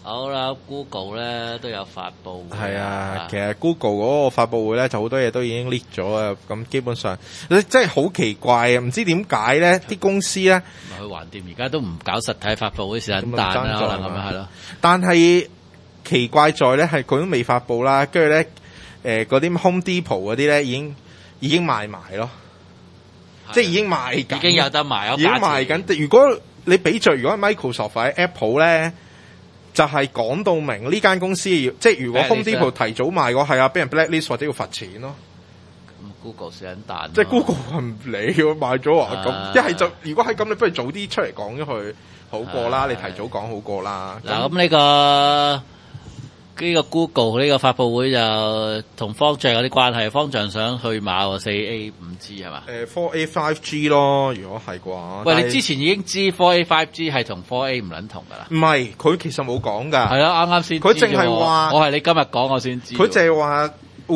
好啦 ，Google 咧都有發布會。 係啊，其實 Google 嗰個發布會咧就好多嘢都已經 leak 咗啊，咁基本上真係好奇怪啊，唔知點解咧啲公司咧， 去橫掂而家都唔搞實體發布會，是撚蛋啦，可能咁樣係咯。 但係奇怪在咧係佢都未發布啦，跟住咧嗰啲 Home Depot 嗰啲咧已經賣埋咯，即係已經賣緊， 已經有得賣， 已經賣緊。如果你比著如果係 Microsoft 或者 Apple 咧，就係講到明呢間公司要，即係如果 Home Depot 提早賣嘅係啊，俾人 blacklist 或者要罰錢咯。 Google 是撚蛋， 即係 Google 唔理喎，賣咗啊咁，一係就如果係咁，你不如早啲出嚟講咗佢好過啦，你提早講好過啦。 嗱咁呢個 Google 呢個發布會就同方丈有啲關係，方丈想去馬喎 4A 5G 係嘛 ？4A 5G 咯，如果係嘅話。 喂，你之前已經知 4A 5G 係同 4A 唔撚同㗎啦。 唔係，佢其實冇講㗎。 係啦，啱啱先知。 佢淨係話， 我係你今日講我先知。 佢淨係話會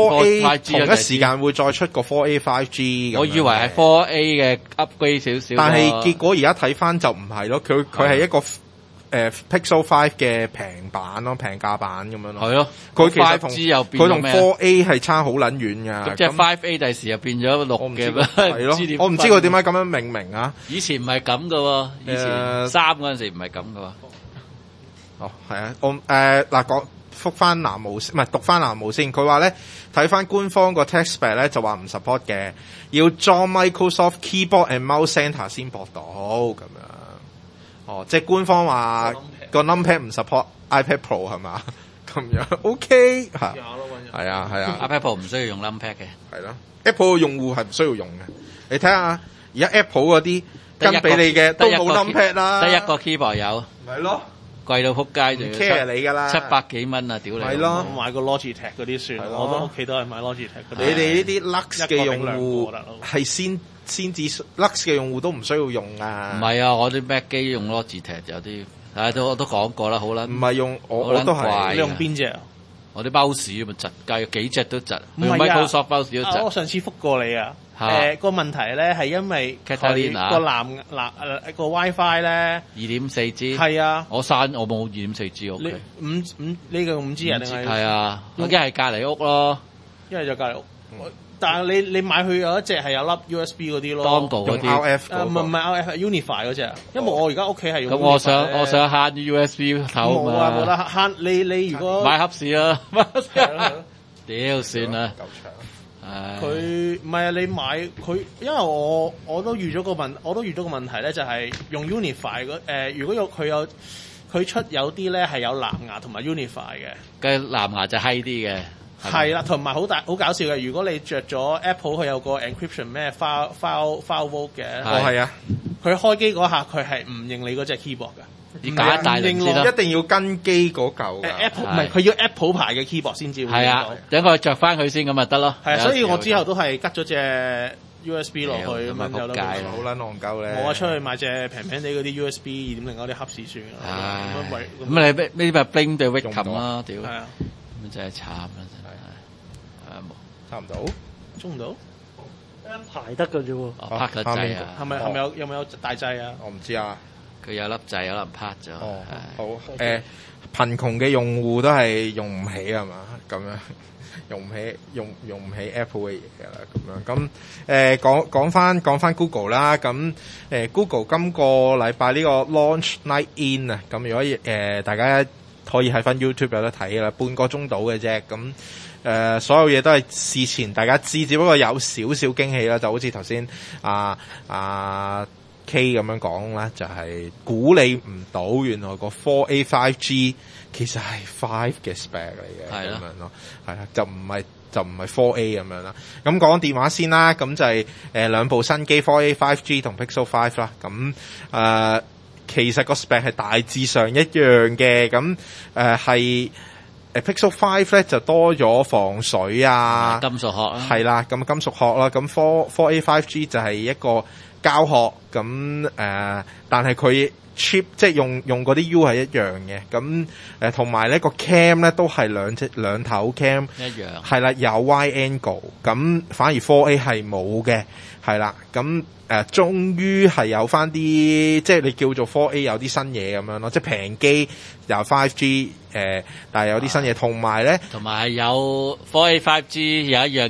4A 同一時間會再出個 4A 5G。 我以為係 4A 嘅 upgrade 少少。 但係結果而家睇翻就唔係咯，佢係一個。Pixel 5嘅平版咯，平價版咁樣咯。 係咯， 佢其實佢同 4A 係差好撚遠㗎。 咁即係 5A 第時又變咗6嘅咩？ 係咯，我唔知佢點解咁樣命名啊。 以前唔係咁㗎喎，以前3嗰陣時唔係咁㗎喎。 哦，係啊，我嗱講覆翻藍毛，唔係讀翻藍毛先。佢話咧睇翻官方個 text spec 咧就話唔 support 嘅，要裝 Microsoft Keyboard and Mouse Center 先駁到咁樣。哦，即係官方話個 numpad 唔 support iPad Pro 係嘛？咁樣 OK 嚇，係啊 ，iPad Pro 唔需要用 numpad 嘅， 係咯 ，Apple 嘅用戶係唔需要用嘅。你睇下而家 Apple 嗰啲跟俾你嘅都冇 numpad 啦， 得一個 keyboard 有， 係咯， 貴到撲街仲要 care 你㗎啦 ，700幾蚊啊，屌你！ 係咯， 買個 Logitech 嗰啲算，我都屋企都係買 Logitech 嗰啲。 你哋呢啲 Lux 嘅用戶係先至 Lux 嘅用戶都唔需要用啊！ 唔係啊，我啲 Mac 機用 Logitech 有啲，我都講過啦，好啦。 唔係用我都係。 你用邊隻啊？ 我啲 mouse 咪窒雞，幾隻都窒。 唔係啊 ，Microsoft mouse 都窒。 我上次覆過你啊。個問題咧係因為佢個 WiFi 咧 2.4G。 係啊。 我冇 2.4G 屋企。 呢個5G 啊定係？ 係啊，一係隔離屋咯， 一係就隔離屋。但係你買佢有一隻係有粒 USB 嗰啲咯， 當道嗰啲， 用 RF 唔係 RF 係 Unify 嗰隻，因為我而家屋企係用。 咁我想慳 USB 頭嘛。 冇得慳，你如果買盒士啦，屌算啦。 佢唔係啊，你買佢，因為我都預咗個問題咧，就係用 Unify 如果佢出有啲咧係有藍牙同埋 Unify 嘅， 嘅藍牙就閪啲嘅。 係啦，同埋好搞笑嘅。如果你着咗 Apple，佢有個 encryption 咩 file vault 嘅， 係啊， 佢開機嗰下佢係唔認你嗰隻 keyboard 嘅， 你搞一大輪先啦， 一定要跟機嗰嚿。 Apple 唔係佢要 Apple 牌嘅 keyboard 先至會。 係啊，等佢着翻佢先咁咪得咯。 係啊，所以我之後都係吉咗隻 USB 落去咁樣就得。 好撚戇鳩咧！ 我出去買隻平平地嗰啲 USB 2.0嗰啲盒士算啦。 咁你呢咪 Bling 對 Wacom 啦，屌！ 係啊， 咁真係慘啦，真係。 差唔到， 中唔到， 一排得㗎啫喎。 拍個掣啊！ 係咪有冇大掣啊？ 我唔知啊。 佢有粒掣，有能拍咗。 哦，好貧窮嘅用戶都係用唔起係嘛？咁樣用唔起 Apple 嘅嘢㗎啦。咁樣講翻 Google 啦。咁Google 今個禮拜呢個 Launch Night In 啊，咁如果大家可以喺翻 YouTube 有得睇啦，半個鐘到嘅啫。咁所有嘢都係事前大家知，只不過有少少驚喜啦，就好似頭先K 咁樣講啦，就係估你唔到，原來個 4A 5G 其實係5嘅 spec 嚟嘅，咁樣咯，係啦，就唔係 4A 咁樣啦。咁講電話先啦，咁就係兩部新機 4A 5G 同 Pixel 5啦，咁其實個 spec 係大致上一樣嘅，咁係。Pixel 5咧就多咗防水啊， 金屬殼啦， 係啦，咁金屬殼啦，咁4A 5G 就係一個教學咁但係佢 chip 即係用嗰啲 U 係一樣嘅，咁同埋呢個 cam 咧都係兩頭 cam 一樣， 係啦，有 wide angle， 咁反而 4A 係冇嘅，係啦，咁終於係有翻啲即係你叫做 4A 有啲新嘢咁樣咯，即係平機有 5G 但係有啲新嘢，同埋咧同埋有 4A 5G 有一樣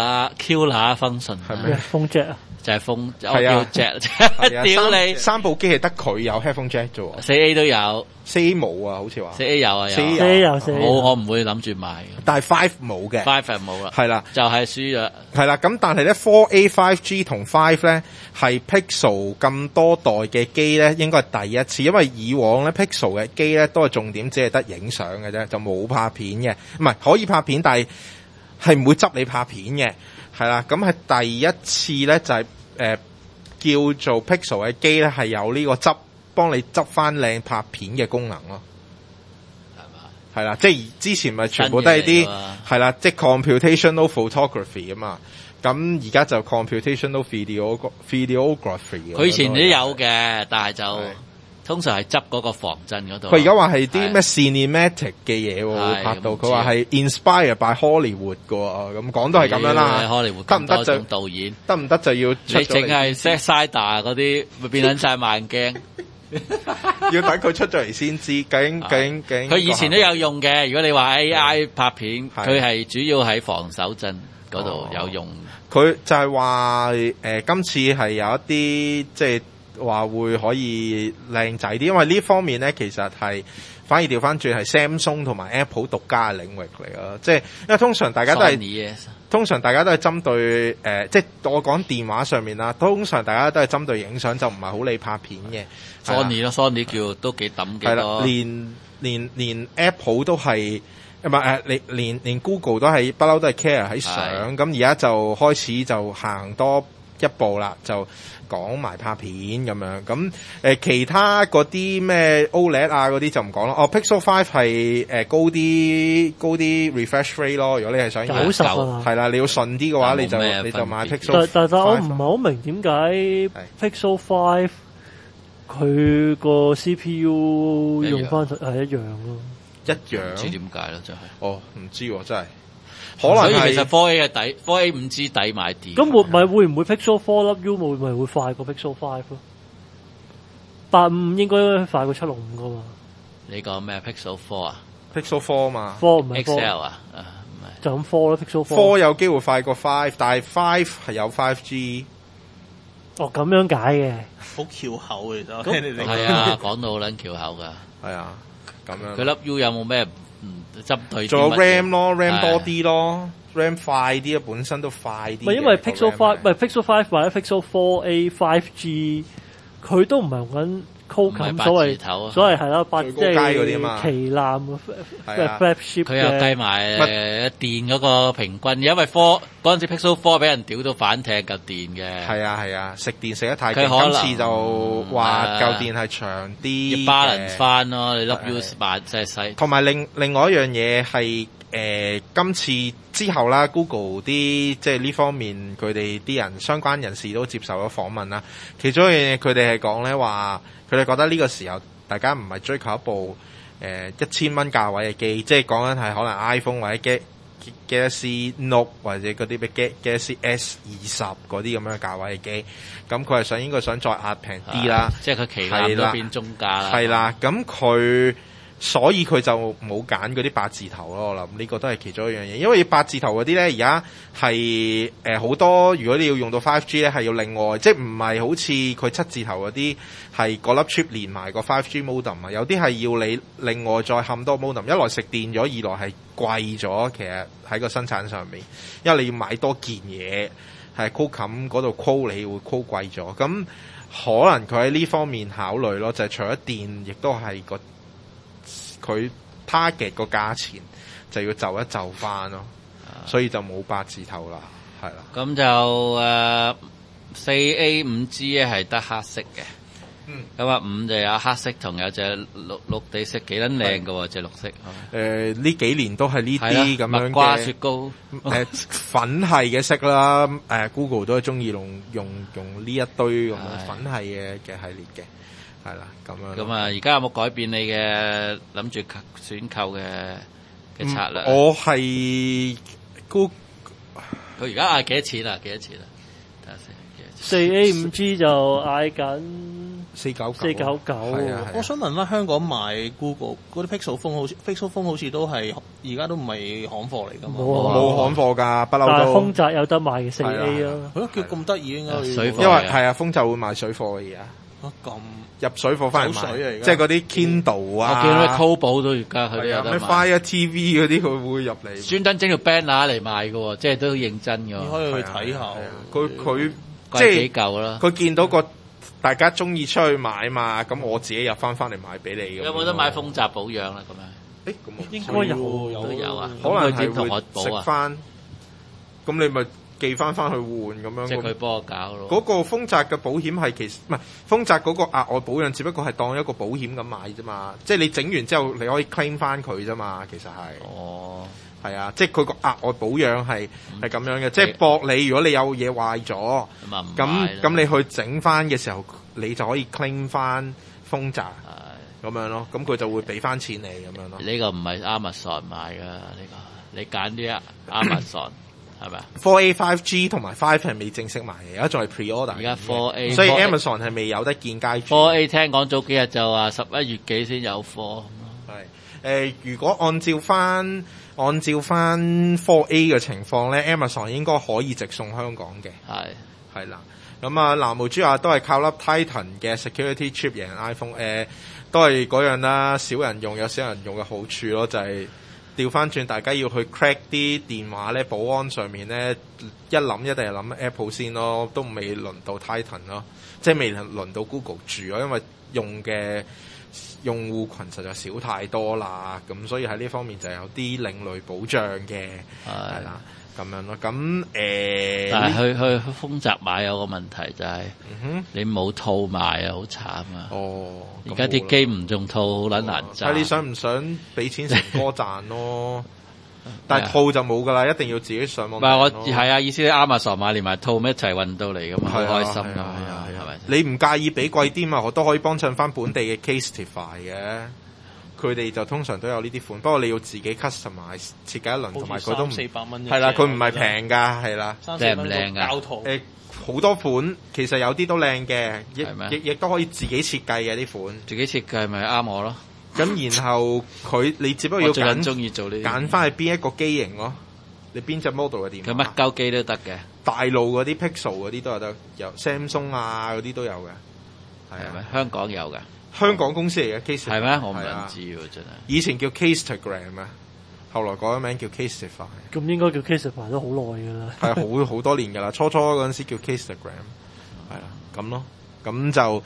killer function 係咩風 jack 啊， 就係風係啊 jack，屌你三部機係得佢有 headphone jack 啫喎， 4A 都有 4A 冇啊，好似話 4A 有啊有 4A 有冇我唔會諗住買嘅但係5冇嘅， 5係冇啦， 係啦。 就係輸咗。 係啦，咁但係咧 4A 5G 同5咧係 Pixel 咁多代嘅機咧，應該係第一次，因為以往咧 Pixel 嘅機咧都係重點只係得影相嘅啫，就冇拍片嘅，唔係可以拍片，但係唔會執你拍片嘅，係啦，咁係第一次咧就係叫做 Pixel 嘅機咧係有呢個幫你執翻靚拍片嘅功能咯。係啦，即係之前咪全部都係啲係啦，即係 computational photography 啊嘛。咁而家就 computational videography。 佢以前都有嘅，但係就通常係執嗰個防震嗰度。 佢而家話係啲咩 cinematic 嘅嘢喎，拍到佢話係 inspired by Hollywood 嘅喎，咁講都係咁樣啦。 Hollywood 得唔得就導演， 得唔得就要出你淨係 set side 嗰啲，咪變緊晒慢鏡。 要等佢出咗嚟先知，究竟佢以前都有用嘅。如果你話 AI 拍片，佢係主要喺防手震嗰度有用。 佢就係話今次係有一啲即係話會可以靚仔啲，因為呢方面咧其實係反而調翻轉係 Samsung 同埋 Apple 獨家嘅領域嚟咯。即係因為通常大家都係針對即係我講電話上面啦，通常大家都係針對影相，就唔係好理拍片嘅。 Sony 咯，Sony 叫都幾抌嘅。係啦，連 Apple 都係唔係連 Google 都係不嬲都係 care 喺相，咁而家就開始就行多一步啦，就講埋拍片咁樣。咁其他嗰啲咩 OLED 啊嗰啲就唔講啦。Pixel 5係高啲 refresh rate 咯。如果你係想 90啊， 係啦，你要順啲嘅話，你就買 Pixel 5。 但我唔係好明點解 Pixel 5佢個 CPU 用翻係一樣咯。 一樣， 唔知點解咯，就係。 唔知喎，真係。可能係。所以其實 4A 嘅底 ，4A 5G 抵買啲。 咁會唔會 Pixel 4粒 U 會快過 Pixel 5咯？85應該快過765噶嘛？ 你講咩 Pixel 4啊 ？Pixel 4嘛 ？4唔係 XL 啊？唔係。就咁4咯 ，Pixel 4。 4有機會快過5，但係5係有 5G。 咁樣解嘅。 好翹口嘅啫。 係啊，講到好撚翹口噶。 係啊。咁樣佢粒 U 有冇咩針對？ 仲有 RAM 咯 ，RAM 多啲咯 ，RAM 快啲啊，本身都快啲。 唔係因為 Pixel 5，唔係 Pixel 5或者 Pixel 4A 5G，佢都唔係用緊 Qualcomm 所謂係啦，即係旗艦嘅 flagship 嘅。 佢又計埋電嗰個平均，因為嗰陣時 Pixel 4俾人屌到反艇嚿電嘅。 係啊，食電食得太勁，今次就話嚿電係長啲。 要 balance 翻咯，你粒 U 慢即係細。 同埋另外一樣嘢係今次之後啦 ，Google 啲即係呢方面佢哋啲人相關人士都接受咗訪問啦。其中一樣嘢佢哋係講咧話，佢哋覺得呢個時候大家唔係追求一部1000蚊價位嘅機，即係講緊係可能 iPhone 或者 Galaxy Note 或者嗰啲咩 Galaxy S20嗰啲咁樣嘅價位嘅機。咁佢係應該想再壓平啲啦， 即係佢旗艦都變中價啦。 係啦，咁所以佢就冇揀嗰啲8字頭咯，我諗呢個都係其中一樣嘢，因為8字頭嗰啲咧而家係好多，如果你要用到 5G 咧係要另外，即係唔係好似佢7字頭嗰啲係嗰粒 chip 連埋個 5G modem 啊，有啲係要你另外再冚多 modem，一來食電咗，二來係貴咗，其實喺個生產上面，因為你要買多件嘢，係 Qualcomm 嗰度 quote 你會 quote 貴咗，咁可能佢喺呢方面考慮咯，就係除咗電，亦都係佢 target 個價錢就要就一就翻咯，所以就冇8字頭啦，係啦。 咁就4A 5G 咧係得黑色嘅， 咁啊5就有黑色同有隻綠地色，幾撚靚㗎喎隻綠色。 呢幾年都係呢啲咁樣嘅蜜瓜雪糕粉系嘅色啦。Google 都係中意用呢一堆咁樣粉系嘅系列嘅。係啦，咁樣。咁而家有冇改變你嘅諗住選購嘅策略？ 我係 Google， 佢而家嗌幾多錢啊？睇下先。 4A 5G 就嗌緊499。 我想問翻香港買 Google 嗰啲 Pixel Phone 好似都係而家都唔係行貨嚟㗎嘛？ 冇行貨㗎，不嬲都。 但係豐澤有得賣嘅 4A 啊。 叫咁得意應該。 水貨。 因為係啊，豐澤會賣水貨嘅而家。 咁入水貨翻嚟賣，即係嗰啲 Kindle 啊， 我見到咩 Kobo 都而家佢都有得賣。 咩 Fire TV 嗰啲佢會入嚟， 專登整條 banner 嚟賣嘅喎，即係都認真嘅。 你可以去睇下。 佢即係幾嚿啦。 佢見到個大家中意出去買嘛，咁我自己入翻嚟買俾你。 有冇得買豐澤保養啦？咁樣？ 咁應該有啊。 可能係同我補啊。 食翻，咁你咪寄翻去換咁樣， 即係佢幫我搞咯。 嗰個豐澤嘅保險係其實唔係豐澤嗰個額外保養，只不過係當一個保險咁買啫嘛。即係你整完之後，你可以 claim 翻佢啫嘛。其實係。 哦。 係啊，即係佢個額外保養係咁樣嘅，即係博你如果你有嘢壞咗，咁你去整翻嘅時候，你就可以 claim 翻豐澤咁樣咯。咁佢就會俾翻錢你咁樣咯。 呢個唔係 Amazon 買㗎，呢個你揀啲 Amazon。係咪啊 ？4A 5G 同埋5係未正式賣嘅，而家仲係 pre-order。 而家 4A， 所以 Amazon 係未有得見街住。 4A 聽講早幾日就話11月幾先有貨。 係如果按照翻 4A 嘅情況咧 ，Amazon 應該可以直送香港嘅。係啦。咁啊，藍毛豬都係靠粒 Titan 嘅 security chip 贏 iPhone。都係嗰樣啦，少人用有少人用嘅好處咯，就係。調翻轉，大家要去 crack 啲電話咧，保安上面咧一諗一定係諗 Apple 先咯，都未輪到 Titan 咯，即係未輪到 Google 住咯，因為用嘅用戶群實在少太多啦，咁所以喺呢方面就有啲另類保障嘅，係啦，咁樣咯，咁但係去豐澤買有個問題就係，你冇套賣啊，好慘啊！ 哦， 而家啲機唔中套，好撚難賺。 睇你想唔想俾錢成歌賺咯？但係套就冇噶啦，一定要自己上網。唔係我係啊，意思你 Amazon 買連埋套一齊運到嚟噶嘛，好開心㗎，係咪？ 你唔介意俾貴啲嘛？我都可以幫襯翻本地嘅 Casetify 嘅。佢哋就通常都有呢啲款，不過你要自己 customize 設計一輪，同埋佢都唔 400蚊。 係啦，佢唔係平㗎，係啦。 靚唔靚㗎？ 好多款，其實有啲都靚嘅，亦都可以自己設計嘅啲款。 自己設計咪啱我咯。 咁然後你只不過要揀翻去邊一個機型咯，你邊隻 model 嘅電話。 佢乜鳩機都得嘅， 大路嗰啲 Pixel 嗰啲都有得，有 Samsung 啊嗰啲都有嘅。係咪香港有㗎？ 香港公司嚟嘅 Case 係咩？我唔知喎，真係。 以前叫 Casegram 啊，後來改咗名叫 Casetify。 咁應該叫 Casetify 都好耐㗎啦。 係好多年㗎啦，初嗰陣時叫 Casegram，係啦咁咯。咁就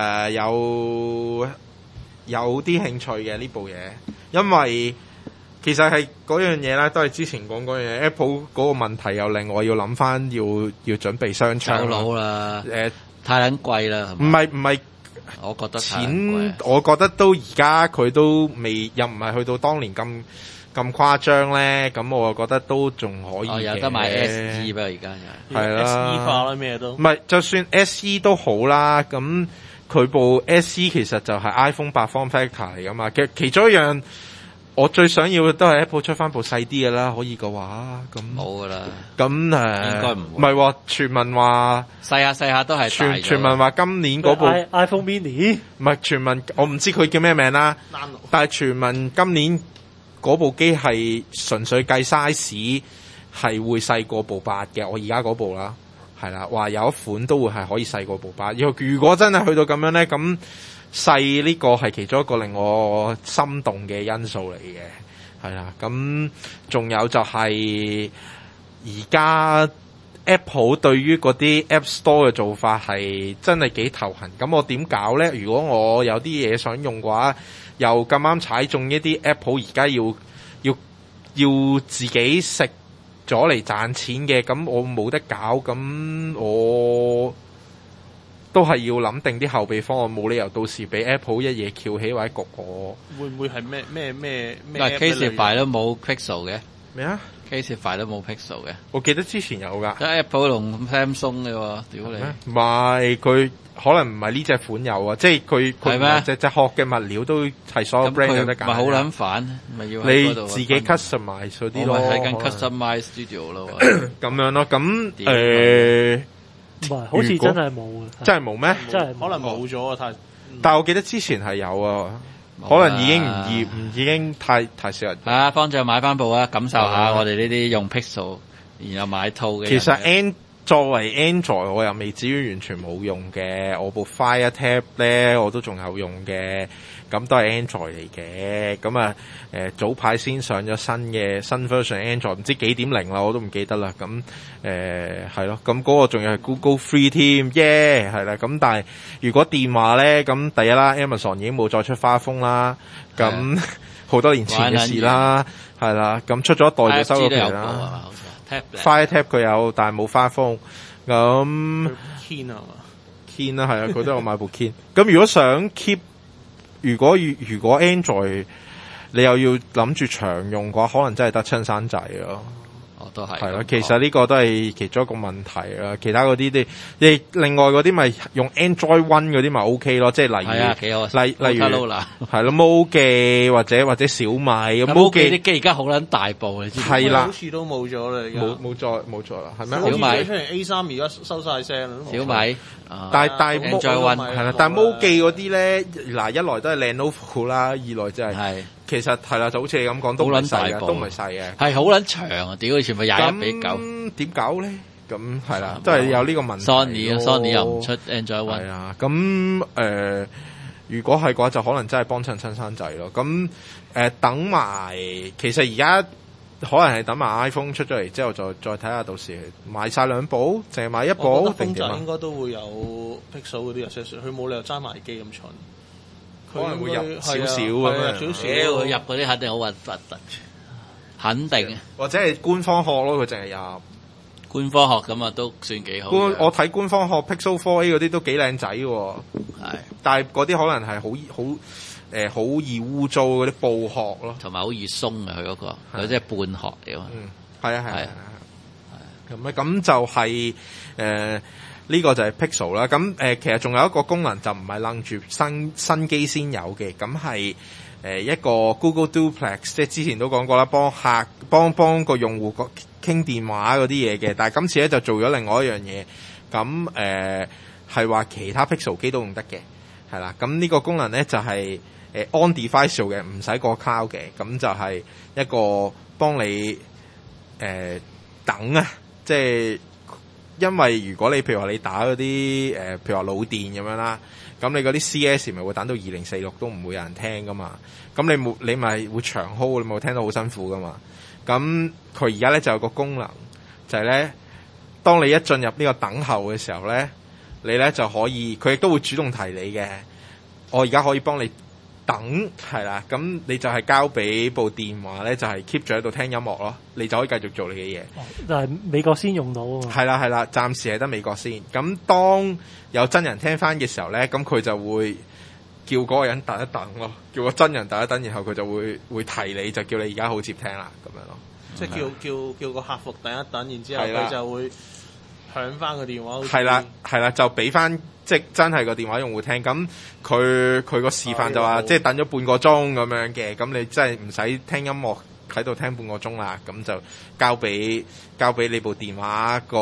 有啲興趣嘅呢部嘢，因為其實係嗰樣嘢咧，都係之前講嗰樣嘢。Apple 嗰個問題又令我要諗翻，要準備商場。 走佬啦，太撚貴啦。 唔係。 我覺得錢，我覺得都而家佢都未，又唔係去到當年咁誇張咧。咁我覺得都仲可以嘅。 有得買 SE 吧，而家就係啦 ，SE 化啦，咩都。 唔係，就算 SE 都好啦。咁佢部 SE 其實就係 iPhone 8 form factor 嚟噶嘛。其中一樣我最想要嘅都係 Apple 出翻部細啲嘅啦，可以嘅話咁冇噶啦。 咁應該唔係喎，傳聞話細下都係傳聞話今年嗰部 iPhone Mini 唔係傳聞，我唔知佢叫咩名啦。但係傳聞今年嗰部機係純粹計 size 係會細過部8嘅。我而家嗰部啦，係啦，話有一款都會係可以細過部8。如果真係去到咁樣咧，咁細呢個係其中一個令我心動嘅因素嚟嘅，係啦。咁仲有就係而家 Apple 對於嗰啲 App Store 嘅做法係真係幾頭痕。咁我點搞咧？如果我有啲嘢想用嘅話，又咁啱踩中一啲 Apple 而家要自己食咗嚟賺錢嘅，咁我冇得搞，咁我都係要諗定啲後備方案，冇理由到時俾 Apple 一嘢翹起或者焗我。 會唔會係咩？ 但係 Casify 都冇 Pixel 嘅咩啊 ？Casify 都冇 Pixel 嘅。 我記得之前有㗎。 Apple 同 Samsung 嘅喎，屌你！ 唔係佢可能唔係呢隻款有啊，即係佢隻殼嘅物料都係所有 brand 有得揀。咪好撚煩，咪要你自己 customize 嗰啲咯。 我睇緊 customize studio 咯。 咁樣咯，咁唔係，好似真係冇嘅。 真係冇咩？ 真係可能冇咗啊！ 但係我記得之前係有啊，可能已經太少人。 係啊，方丈買翻部啊，感受下我哋呢啲用 Pixel 然後買套嘅。 其實作為 Android 我又未至於完全冇用嘅，我部 Fire Tab 咧我都仲有用嘅，咁都係 Android 嚟嘅。咁啊早排先上咗新 version Android， 唔知幾點零啦，我都唔記得啦。咁係咯，咁嗰個仲要係 Google Free 添，耶係啦。咁但係如果電話咧，咁第一啦 Amazon 已經冇再出花風啦，咁好多年前嘅事啦，係啦。咁出咗一代就收咗皮啦。Fire Tab 佢有，但係冇花風。咁 Keen 啊嘛 ，Keen 啦係啊，佢都有買部 Keen。咁如果想 keep，如果 Android 你又要諗住長用嘅話，可能真係得親生仔咯。 都係係咯，其實呢個都係其中一個問題啦。其他嗰啲你另外嗰啲咪用 Android One 嗰啲咪 OK 咯，即係例如係咯，Mo 記或者小米咁。 Mo 記啲機而家好撚大部，你知唔知？ 係啦， 好似都冇咗啦，而家冇咗啦，係咩？ 小米出嚟 A3 而家收晒聲啦。 小米， 但係 Android One 係啦，但係 Mo 記嗰啲咧，嗱一來都係 Lenovo 啦，二來就係。其實係啦，就好似你咁講，都唔係細嘅，都唔係細嘅， 係好撚長啊！屌，以前咪21:9， 點搞咧？咁係啦，都係有呢個問題。 Sony 又唔出 Android One。 係啊，咁如果係嘅話，就可能真係幫襯親生仔咯。咁等埋，其實而家可能係等埋 iPhone 出咗嚟之後，再睇下到時買晒兩部，淨係買一部定點啊？ 應該都會有 Pixel 嗰啲 accessory，佢冇理由揸埋機咁蠢。 可能會入少少咁樣， 入嗰啲肯定好核突，肯定。 或者係官方殼咯，佢淨係入官方殼咁啊，都算幾好。 我睇官方殼 Pixel 4A 嗰啲都幾靚仔喎， 係。但係嗰啲可能係好易污糟嗰啲布殼咯， 同埋好易鬆啊！佢嗰個佢即係半殼嚟啊。 係啊。咁就係呢個就係 Pixel 啦，咁其實仲有一個功能就唔係楞住新機先有嘅，咁係一個 Google Duplex， 即係之前都講過啦，幫個用戶傾電話嗰啲嘢嘅，但係今次咧就做咗另外一樣嘢，咁係話其他 Pixel 機都用得嘅，係啦，咁呢個功能咧就係on device 做嘅，唔使過 cloud 嘅，咁就係一個幫你等啊，即係。因為如果你譬如話你打嗰啲譬如話腦電咁樣啦，咁你嗰啲 CS 咪會等到2046都唔會有人聽噶嘛，咁你咪會長 hold， 你咪會聽到好辛苦噶嘛。咁佢而家咧就有個功能，就係咧，當你一進入呢個等候嘅時候咧，你咧就可以，佢亦都會主動提你嘅。我而家可以幫你等，係啦，咁你就係交俾部電話咧，就係 keep 住喺度聽音樂咯，你就可以繼續做你嘅嘢。 但係美國先用到啊嘛。 係啦，暫時係得美國先。咁當有真人聽翻嘅時候咧，咁佢就會叫嗰個人等一等咯，叫個真人等一等，然後佢就會提你，就叫你而家好接聽啦，咁樣咯。 即係叫個客服等一等，然之後佢就會響翻個電話。係啦，就俾翻。即係真係個電話用戶聽，咁佢個示範就話，即係等咗半個鐘咁樣嘅，咁你真係唔使聽音樂喺度聽半個鐘啦，咁就交俾你部電話個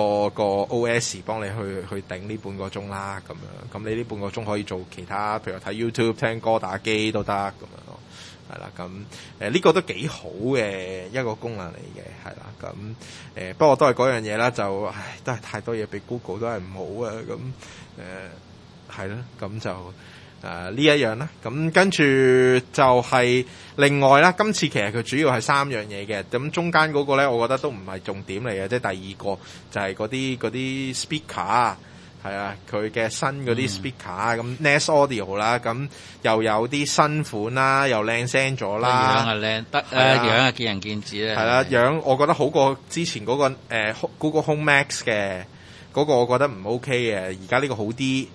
OS 幫你去頂呢半個鐘啦，咁樣，咁你呢半個鐘可以做其他，譬如睇 YouTube、聽歌、打機都得咁樣咯，係啦，咁呢個都幾好嘅一個功能嚟嘅，係啦，咁不過都係嗰樣嘢啦，就都係太多嘢俾 Google 都係唔好啊，咁。係啦，咁就呢一樣啦，咁跟住就係另外啦。今次其實佢主要係3樣嘢嘅，咁中間嗰個咧，我覺得都唔係重點嚟嘅，即係第二個就係嗰啲 speaker， 係啊，佢嘅新嗰啲 speaker，咁 Nest Audio 啦，咁又有啲新款啦，又靚聲咗啦， 樣係靚得樣係見仁見智咧， 係啦，樣我覺得好過之前嗰個Google Home Max 嘅。嗰個我覺得唔 OK 嘅，而家呢個好啲，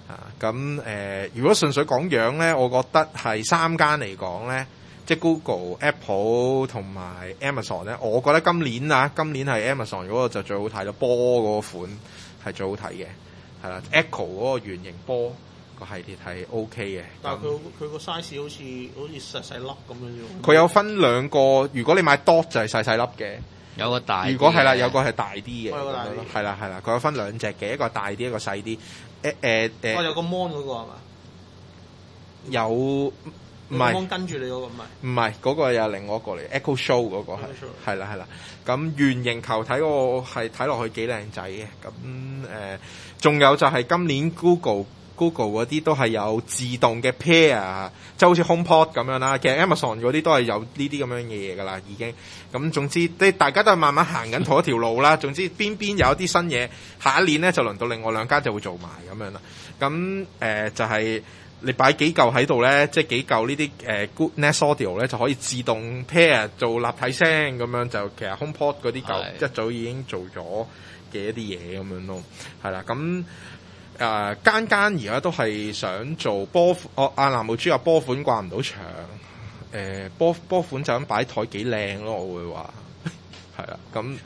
如果純粹講樣咧，我覺得係3間嚟講咧，即係 Google、Apple 同埋 Amazon 咧，我覺得今年係 Amazon 嗰個就最好睇咯，波嗰個款係最好睇嘅，係啦 ，Echo 嗰個圓形波個系列係 OK 嘅。 但係佢個 size 好似細細粒咁樣樣。 佢有分兩個，如果你買 Dot 就係細細粒嘅。 有個大， 如果係啦，有個係大啲嘅，係啦，佢有分兩隻嘅，一個大啲，一個細啲。 有個 mon 嗰個係嘛？ 有唔係 mon 跟住你嗰個唔係嗰個又係另外一個嚟 ，Echo Show 嗰個係啦。咁圓形球體嗰個係睇落去幾靚仔嘅。咁仲有就係今年 Google 嗰啲都係有自動嘅 pair， 即係好似 HomePod 咁樣啦。其實 Amazon 嗰啲都係有呢啲咁樣嘅嘢㗎啦，已經。咁總之，大家都係慢慢行緊同一條路啦。總之邊有啲新嘢，下一年咧就輪到另外兩間就會做埋咁樣啦。咁就係你擺幾嚿喺度咧，即係幾嚿呢啲Good Nest Audio 咧就可以自動 pair 做立體聲咁樣，就其實 HomePod 嗰啲舊一早已經做咗嘅一啲嘢咁樣咯，係啦咁。間而家都係想做波款，藍毛豬有波款掛唔到牆，波款就咁擺台幾靚咯，我會話係啦。咁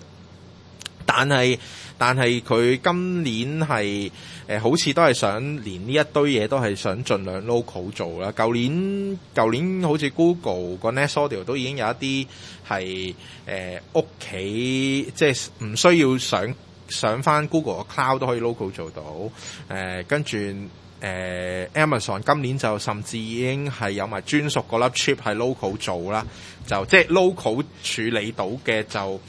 但係佢今年係好似都係想連呢一堆嘢都係想盡量 local 做啦。舊年好似 Google 個 Nest Audio 都已經有一啲係屋企即係唔需要上翻 Google 個 Cloud 都可以 local 做到，跟住Amazon 今年就甚至已經係有埋專屬嗰粒 chip 係 local 做啦，就即係 local 處理到嘅就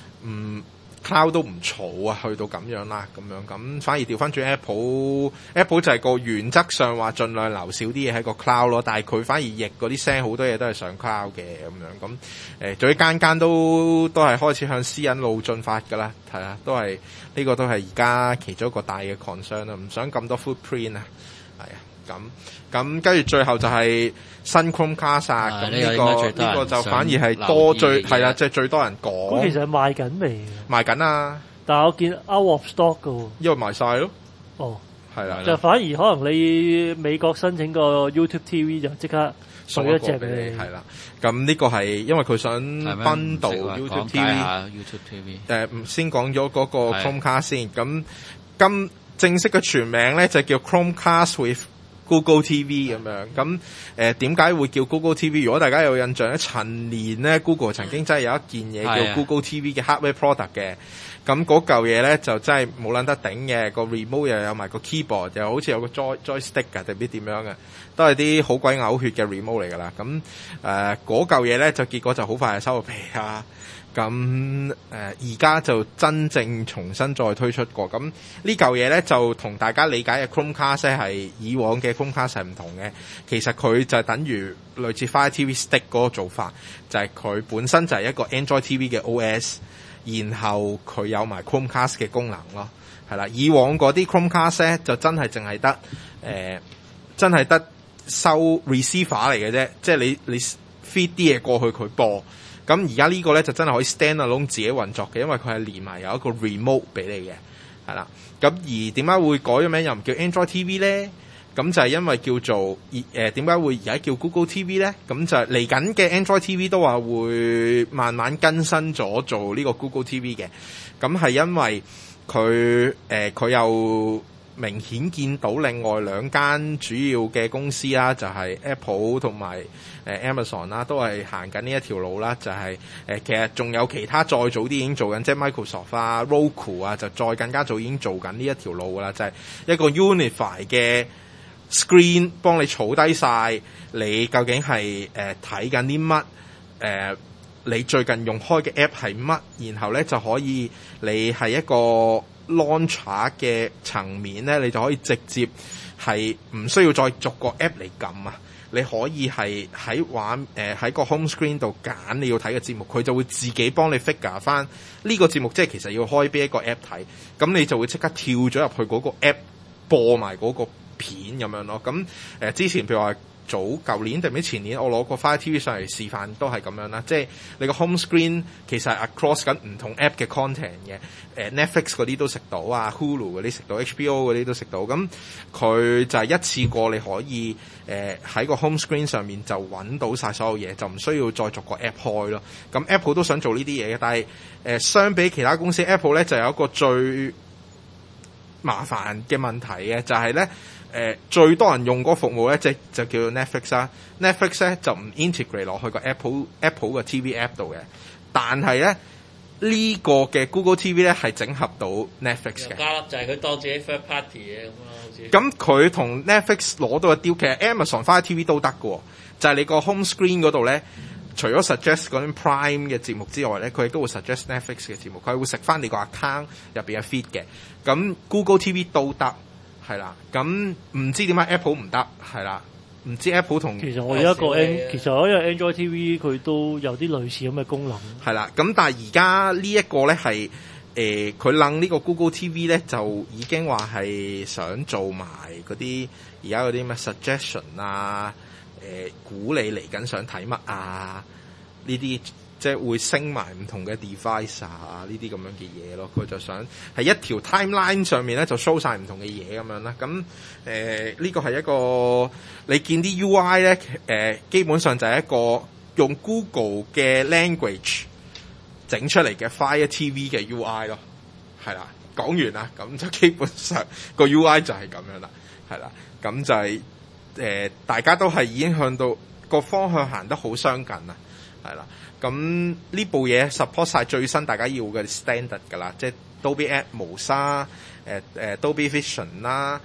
Cloud 都唔嘈啊，去到咁樣啦，咁反而調翻轉 Apple 就係個原則上話盡量留少啲嘢喺個 Cloud 咯，但係佢反而譯嗰啲聲好多嘢都係上 Cloud 嘅咁總之間都係開始向私隱路進發㗎啦，係啊，都係呢個都係而家其中一個大嘅 concern 啦，唔想咁多 footprint 啊，係啊，咁跟住最後就係新 Chromecast 啊，咁呢個就反而係係啦，即係最多人講。 咁其實係賣緊未？ 賣緊啊！ 但係我見 out of stock 㗎喎。 因為賣晒咯。 哦， 係啦。 就反而可能你美國申請個 YouTube TV 就即刻送一隻俾你。係啦。 咁呢個係因為佢想 bundle YouTube TV。先講咗嗰個 Chromecast 先。咁今正式嘅全名咧就叫 Chromecast with Google TV 咁樣，咁點解會叫 Google TV？ 如果大家有印象咧，陳年咧 Google 曾經真係有一件嘢叫 Google TV 嘅 hardware product 嘅，咁嗰嚿嘢咧就真係冇撚得頂嘅，個 remote 又有埋個 keyboard， 又好似有個 joystick 㗎，定唔知點樣嘅，都係啲好鬼嘔血嘅 remote 嚟㗎啦。咁嗰嚿嘢咧就結果就好快就收咗皮啊！咁而家就真正重新再推出過，咁呢嚿嘢咧就同大家理解嘅 Chromecast 係以往嘅 Chromecast 係唔同嘅。其實佢就等於類似 Fire TV Stick 嗰個做法，就係佢本身就係一個 Android TV 嘅 OS， 然後佢有埋 Chromecast 嘅功能咯，係啦。以往嗰啲 Chromecast 咧就真係淨係得真係得收 receiver 嚟嘅啫，即係你 feed 啲嘢過去佢播。咁而家呢個咧就真係可以 stand alone 自己運作嘅，因為佢係連埋有一個 remote 俾你嘅，係啦。咁而點解會改咗名又唔叫 Android TV 咧？咁就係因為叫做點解會而家叫 Google TV 咧？咁就嚟緊嘅 Android TV 都話會慢慢更新咗做呢個 Google TV 嘅。咁係因為佢又明顯見到另外兩間主要嘅公司啦，就係 Apple 同埋Amazon 啦，都係行緊呢一條路啦。就係其實仲有其他再早啲已經做緊，即係 Microsoft 啊、Roku 啊，就再更加早已經做緊呢一條路噶啦，就係一個 unify 嘅 screen 幫你儲低晒你究竟係睇緊啲乜，你最近用開嘅 app 係乜，然後咧就可以你係一個launcher 嘅層面咧，你就可以直接係唔需要再逐個 app 嚟撳啊！你可以係喺個 home screen 度揀你要睇嘅節目，佢就會自己幫你 figure 翻呢個節目，即係其實要開邊一個 app 睇，咁你就會即刻跳咗入去嗰個 app 播埋嗰個片咁樣咯。咁之前譬如話舊年定唔知前年，我攞個 Fire TV 上嚟示範都係咁樣啦。即係你個 home screen 其實係 across 緊唔同 app 嘅 content 嘅，Netflix 嗰啲都食到啊 ，Hulu 嗰啲食到 ，HBO 嗰啲都食到。咁佢就係一次過你可以喺個 home screen 上面就揾到晒所有嘢，就唔需要再逐個 app 開咯。咁 Apple 都想做呢啲嘢嘅，但係相比其他公司 ，Apple 咧就有一個最麻煩嘅問題嘅，就係咧最多人用嗰個服務咧，就叫做 Netflix 啦。Netflix 咧就唔 integrate 落去個 Apple 嘅 TV app 度嘅，但係咧呢個嘅 Google TV 咧係整合到 Netflix 嘅。 加粒就係佢當自己 third party 嘅咁咯，好似。 咁佢同 Netflix 攞到嘅 deal，其實 Amazon Fire TV 都得嘅，就係你個 home screen 嗰度咧。除咗 suggest 嗰啲 Prime 嘅節目之外咧，佢亦都會 suggest Netflix 嘅節目，佢係會食翻你個 account 入邊嘅 feed 嘅。咁 Google TV 都得，係啦。咁唔知點解 Apple 唔得，係啦。唔知 Apple 同其實我有一個其實我因為 Android TV 佢都有啲類似咁嘅功能。 係啦。咁但係而家呢一個咧係佢楞呢個 Google TV 咧就已經話係想做埋嗰啲而家嗰啲咩 suggestion 啊。估你嚟緊想睇乜啊？呢啲即係會升埋唔同嘅 device 啊，呢啲咁樣嘅嘢咯。佢就想係一條 timeline 上面咧就 show 晒唔同嘅嘢咁樣啦。咁呢個係一個你見啲 UI 咧基本上就係一個用 Google 嘅 language 整出嚟嘅 Fire TV 嘅 UI 咯。係啦，講完啦，咁就基本上個 UI 就係咁樣啦。係啦，咁就係。大家都係已經向到個方向行得好相近啊，係啦。咁呢部嘢 support 晒最新大家要嘅 standard 㗎啦，即係 Dolby Atmos 啦，Dolby Vision 啦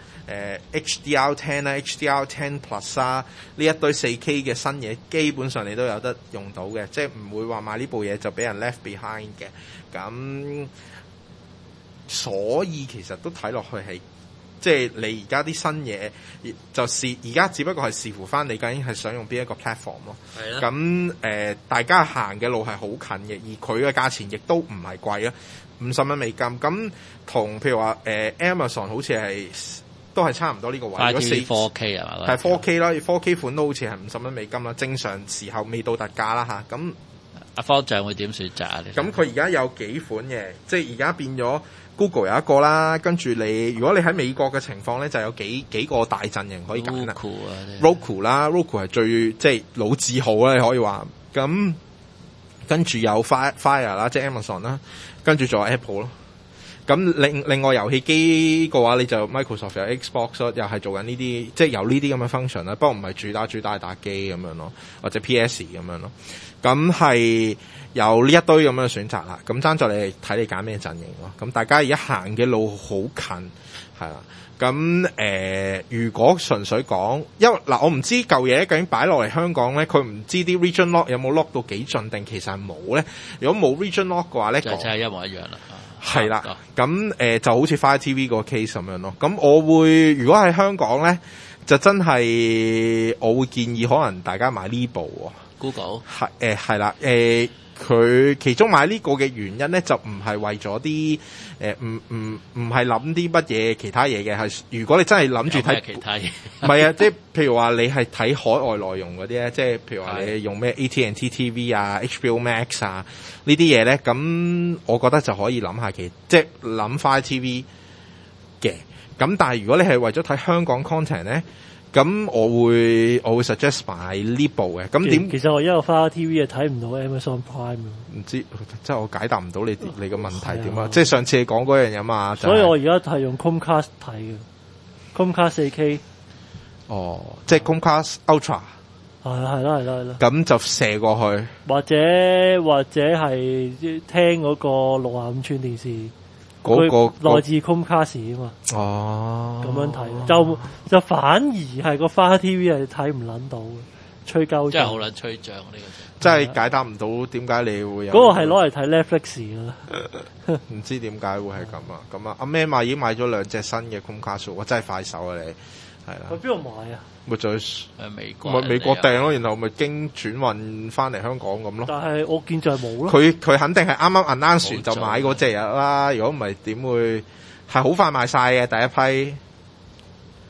，HDR10 啦，HDR10 Plus 啦，呢一堆 4K 嘅新嘢，基本上你都有得用到嘅，即係唔會話買呢部嘢就俾人 left behind 嘅。咁所以其實都睇落去係。即係你而家啲新嘢，就而家只不過係視乎翻你究竟係想用邊一個 platform 咯。係啦。咁大家行嘅路係好近嘅，而佢嘅價錢亦都唔係貴啊，$50美金。咁同譬如話Amazon 好似係都係差唔多呢個位。如果 4K 係嘛？ 係 4K 啦，4K 款都好似係$50美金啦。正常時候未到特價啦嚇。咁阿方丈會點選擇啊？ 咁佢而家有幾款嘅，即係而家變咗。Google 有一個啦，跟住如果你喺美國嘅情況咧，就有幾個大陣營可以揀啦。Roku 啦 ，Roku 係最即係老字號啦，你可以話。咁跟住有 Fire 啦，即係 Amazon 啦，跟住仲有 Apple 咯。咁另外遊戲機嘅話，你就 Microsoft 有 Xbox 又係做緊呢啲，即係有呢啲咁嘅 function 啦。不過唔係主打打機咁樣咯，或者 PS 咁樣咯。咁係有呢一堆咁樣嘅選擇啦。咁爭在你睇你揀咩陣營咯。咁大家而家行嘅路好近，係啦。咁如果純粹講，因為嗱，我唔知舊嘢究竟擺落嚟香港咧，佢唔知啲 region lock 有冇 lock 到幾盡，定其實係冇咧。如果冇 region lock 嘅話咧， 就真係一模一樣啦。 係啦，咁就好似 Fire TV 個 case 咁樣咯。咁我會如果喺香港咧，就真係我會建議可能大家買呢部 Google 係啦，佢其中買呢個嘅原因咧，就唔係為咗啲唔係諗啲乜嘢其他嘢嘅，係如果你真係諗住睇其他嘢， 唔係啊，即係譬如話你係睇海外內容嗰啲咧，即係譬如話你用咩 AT&T TV 啊、HBO Max 啊呢啲嘢咧，咁我覺得就可以諗下即係諗 Fire TV 嘅。咁但係如果你係為咗睇香港 content 咧，咁我會 suggest 買呢部嘅。咁點？ 其實我一個 Fire TV 係睇唔到 Amazon Prime 唔知，即係我解答唔到你個問題點啊？即係上次你講嗰樣嘢嘛。 所以我而家係用 Chromecast 睇嘅 Chromecast 4K。 哦，即係 Chromecast Ultra。 係啦。 咁就射過去。或者係聽嗰個65寸電視。 嗰個來自 Chromecast 啊嘛，咁樣睇就反而係個 Fire TV 係睇唔撚到嘅，吹鳩， 真係好撚吹脹呢個， 真係解答唔到點解你會有嗰個係攞嚟睇 Netflix 嘅啦， 唔知點解會係咁啊？咁啊，阿 Man 已經買咗2隻新嘅 Chromecast，我真係快手啊你，係啦。 去邊度買啊？ 咪就美國訂咯，然後咪經轉運翻嚟香港咁咯。 但係我見就係冇咯。 佢肯定係啱啱 announce 就買嗰隻啦。如果唔係點會係好快賣晒嘅第一批？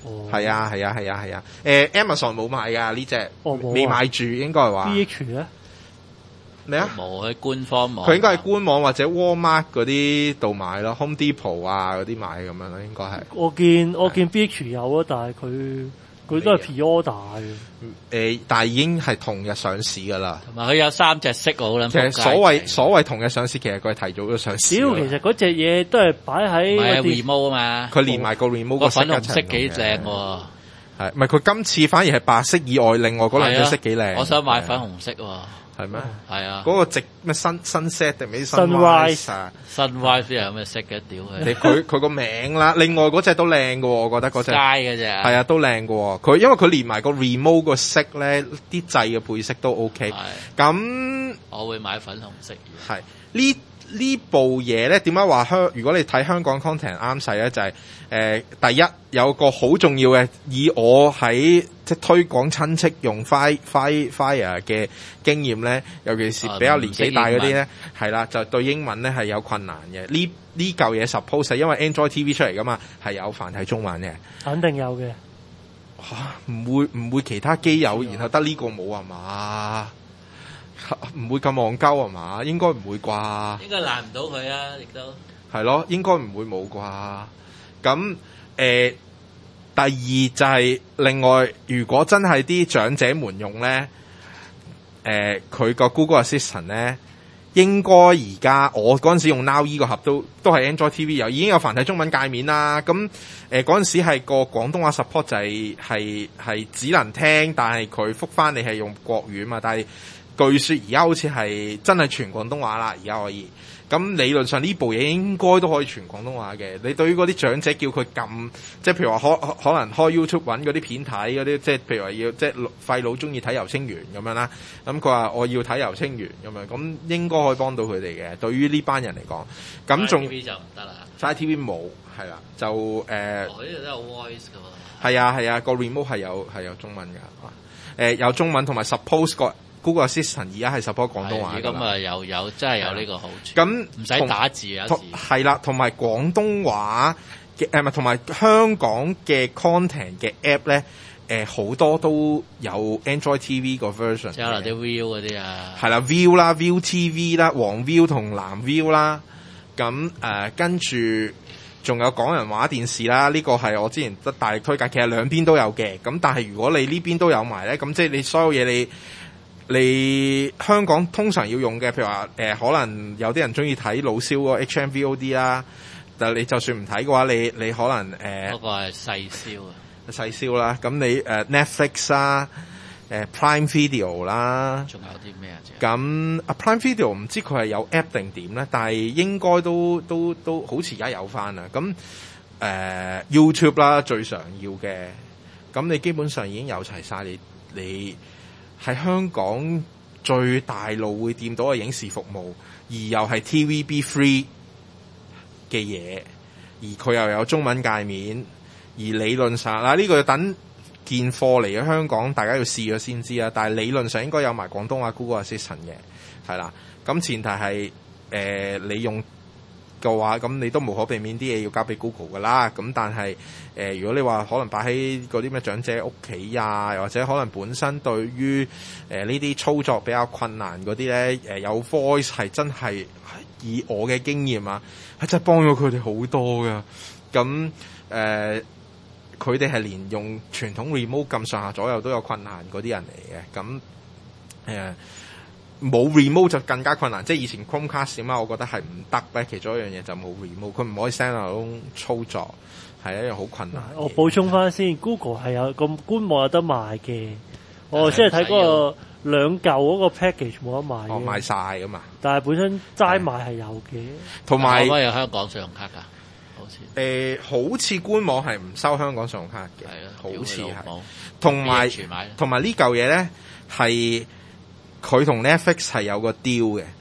係啊。Amazon 冇買㗎呢隻，未買住應該係話。 BH 咧？ 咩啊？ 冇喺官方網。 佢應該係官網或者 Walmart 嗰啲度買咯 ，Home Depot 啊嗰啲買咁樣咯，應該係。 我見 BH 有啊，但係佢都係 pre-order 嘅。 但係已經係同日上市㗎啦。 同埋佢有3隻色好啦。 其實所謂同日上市，其實佢係提早咗上市。 其實嗰隻嘢都係擺喺 remote 啊嘛。 佢連埋個 remote 個粉紅色幾靚喎。 係咪佢今次反而係白色以外，另外嗰兩隻色幾靚？ 我想買粉紅色喎。 係咩？ 係啊。 嗰個直咩sunset定咩 sunrise 啊 ？sunrise 有咩色嘅？屌佢！ 佢個名啦，另外嗰隻都靚㗎喎，我覺得嗰隻。 街嘅啫。係啊，都靚㗎喎。佢因為佢連埋個 remote 個色咧，啲掣嘅配色都 OK。咁我會買粉紅色。 係呢部嘢咧，點解話如果你睇香港 content 啱使咧，就係第一有個好重要嘅，以我喺即係推廣親戚用 Fire 嘅經驗咧，尤其是比較年紀大嗰啲咧，係啦，就對英文咧係有困難嘅。呢嚿嘢 suppose 因為 Android TV 出嚟噶嘛，係有繁體中文嘅， 肯定有嘅。 唔會其他機有，然後得呢個冇啊嘛？唔會咁戇鳩啊嘛？應該唔會啩？ 應該難唔到佢啊，亦都係咯，應該唔會冇啩。咁第二就係另外，如果真係啲長者們用咧，佢個 Google Assistant 咧，應該而家我嗰陣時用 Now E 個盒都係 Android TV 已經有繁體中文界面啦。咁嗰陣時係個廣東話 support 就係只能聽，但係佢覆返你係用國語啊嘛，但係。據說而家好似係真係全廣東話啦，而家可以。咁理論上呢部嘢應該都可以全廣東話嘅。你對於嗰啲長者叫佢撳，即係譬如話可能開 YouTube 揾嗰啲片睇嗰啲，即係譬如話要即係廢佬中意睇遊清園咁樣啦。咁佢話我要睇遊清園咁樣，咁應該可以幫到佢哋嘅。對於呢班人嚟講，咁仲 TV 就唔得啦。 Fire TV 冇係啦，就呢度都有 voice 㗎喎。 係啊，個 remote 係有中文㗎。有中文同埋 suppose 個。Google Assistant 而家係 support 廣東話㗎啦， 咁啊真係有呢個好處。 咁唔使打字啊， 係啦，同埋廣東話嘅同埋香港嘅 content 嘅 app 咧，好多都有 Android TV 個 version。即係可能啲 View 嗰啲啊。係啦 ，View 啦 ，View TV 啦，黃 View 同藍 View 啦。咁跟住仲有港人話電視啦，呢個係我之前得大力推介，其實兩邊都有嘅。咁但係如果你呢邊都有埋咧，咁即係你所有嘢你香港通常要用嘅，譬如話可能有啲人中意睇老蕭嗰個 HMVOD 啦，但係你就算唔睇嘅話，你可能嗰個係細燒啊， 細燒啦。咁你Netflix 啦，Prime Video 啦， 仲有啲咩啊？ 咁Prime Video 唔知佢係有 app 定點咧，但係應該都好似而家有翻啦。咁YouTube 啦，最常要嘅，咁你基本上已經有齊晒你。係香港最大路會掂到嘅影視服務，而又係 TVB Free 嘅嘢，而佢又有中文界面，而理論上呢個要等件貨嚟嘅香港，大家要試咗先知啦。但係理論上應該有埋廣東話 Google Assistant 嘅，係啦。咁前提係你用嘅話，咁你都無可避免啲嘢要交俾 Google 噶啦。咁但係如果你話可能擺喺嗰啲咩長者屋企啊，或者可能本身對於呢啲操作比較困難嗰啲咧，有 voice 係真係以我嘅經驗啊，係真係幫咗佢哋好多噶。咁佢哋係連用傳統 remote 咁上下左右都有困難嗰啲人嚟嘅。咁冇 remote 就更加困難，即係以前 Chromecast 點解我覺得係唔得咧？其中一樣嘢就冇 remote， 佢唔可以 standalone操作，係一樣好困難。 我補充翻先 ，Google 係有個官網有得賣嘅，我先係睇嗰個兩嚿嗰個 package 冇得賣。 賣晒噶嘛？ 但係本身齋賣係有嘅。 同埋有香港信用卡㗎，好似好似官網係唔收香港信用卡嘅，好似係。同埋呢嚿嘢咧係。佢同 Netflix 係有個 deal 嘅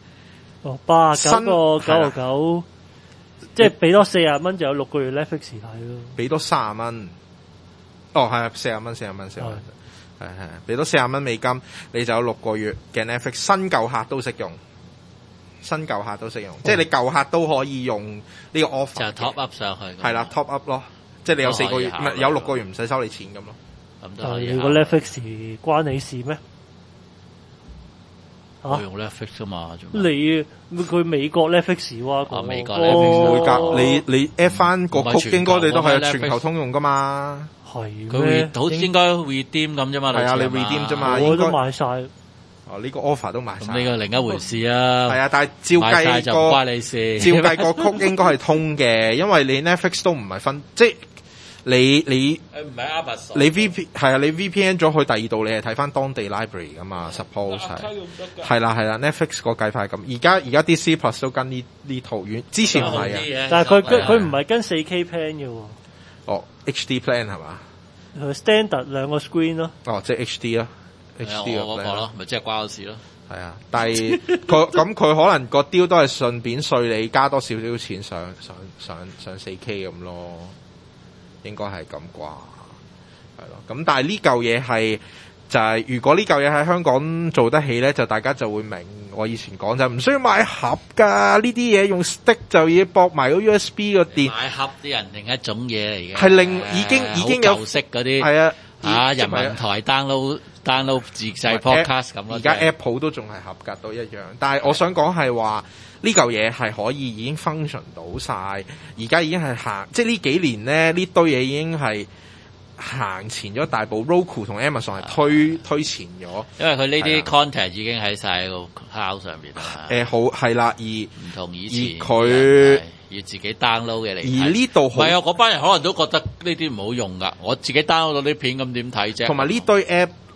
，89個999，即係俾多40蚊就有6個月 Netflix 睇咯。 俾多30蚊，係40蚊，係俾多40蚊美金，你就有6個月嘅 Netflix， 新舊客都適用，即係你舊客都可以用呢個 offer， 就 top up 上去。 係啦 ，top up 咯。 即係你有4個月，唔係有6個月唔使收你錢咁咯。 咁都可以。 你個 Netflix 關你事咩？ 我用 Netflix 㗎嘛， 你佢美國 Netflix 喎， 美國 Netflix 唔會㗎，你 add 翻個曲應該你都係全球通用㗎嘛。 係佢好似應該 redeem 咁啫嘛。 係啊，你 redeem 啫嘛， 我都買晒。 哦，呢個 offer 都買晒。 咁呢個另一回事啊。 係啊，但係照計就唔關你事。 照計個曲應該係通嘅，因為你 Netflix 都唔係分，即係你唔係 Amazon， 你 VPN 咗去第二度，你係睇翻當地 library 噶嘛 ，suppose 係啦，Netflix 個計法係咁。而家 Disney Plus 都跟呢套，之前唔係啊。 但係佢唔係跟 4K plan 嘅喎。 哦 ，HD plan 係嘛？ 佢 standard 2個 screen 咯。 哦，即係 HD 咯，HD 嗰個咯，咪即係關我事咯。 係啊，但係佢可能個 deal 都係順便稅你加多少少錢上 4K 咁咯。應該係咁啩，係咯。咁但係呢嚿嘢係就係，如果呢嚿嘢喺香港做得起咧，就大家就會明。我以前講就唔需要買盒㗎，呢啲嘢用 stick 就要駁埋個 USB 個電。 買盒啲人另一種嘢嚟嘅， 係已經有舊式嗰啲。 係啊， 人民台 download 自製 podcast 咁咯。 而家 Apple 都仲係合格都一樣，但係我想講係話。呢嚿嘢係可以已經 function 到晒，而家已經係行，即係呢幾年咧，呢堆嘢已經係行前咗大步。Roku 同 Amazon 係推前咗， 因為佢呢啲 content 已經喺晒個 cloud 上邊啦。 好係啦， 唔同以前佢要自己 download 嘅嚟。 而呢度唔係啊，嗰班人可能都覺得呢啲唔好用噶，我自己 download 到啲片咁點睇啫？ 同埋呢堆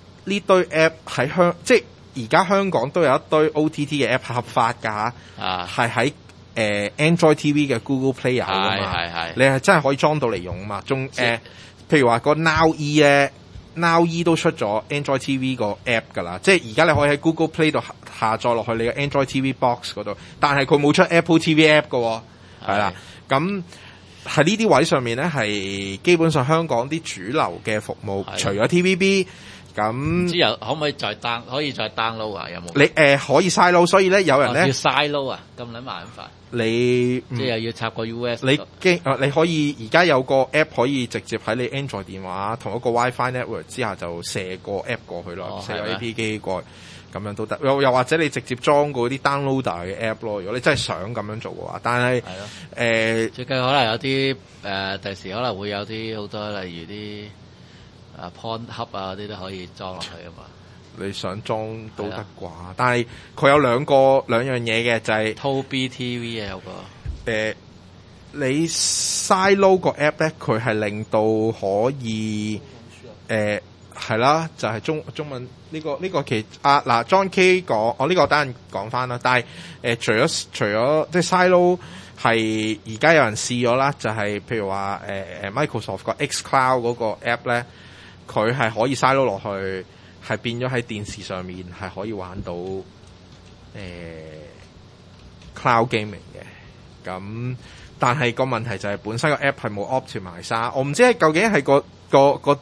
app 喺即係。而家香港都有一堆 OTT 嘅 app 合法㗎，係喺Android TV 嘅 Google Play 啊嘛，你係真係可以裝到嚟用啊嘛。譬如話個 Now E 咧 ，Now E 都出咗 Android TV 個 app 㗎啦，即係而家你可以喺 Google Play 度下載落去你嘅 Android TV Box 嗰度，但係佢冇出 Apple TV app 㗎喎，係啦，咁喺呢啲位上面咧，係基本上香港啲主流嘅服務，除咗 TVB。咁唔知可唔可以再 download 啊？有冇？ 你可以 side load， 所以咧有人咧要 side load 啊，咁撚麻煩。 你即係又要插個 US。 你可以而家有個 app 可以直接喺你 Android 電話同一個 WiFi network 之下就射個 app 過去咯，射個 AP 機過去，咁樣都得。又或者你直接裝嗰啲 downloader 嘅 app 咯，如果你真係想咁樣做嘅話。但係最近可能有啲第時可能會有啲好多例如啲。Pornhub 啊，嗰啲都可以裝落去啊嘛。 你想裝都得啩？但係佢有兩樣嘢嘅，就係 Tobii TV 啊有個。 你 side load 個 app 咧，佢係令到可以係啦，就係中文呢個其嗱 John K 講，我呢個等陣講翻啦。但係除咗即係 side load 係而家有人試咗啦，就係譬如話Microsoft 個 XCloud 嗰個 app 咧。佢係可以 side load 落去，係變咗喺電視上面係可以玩到cloud gaming 嘅。咁但係個問題就係本身個 app 係冇 optimize。我唔知究竟係個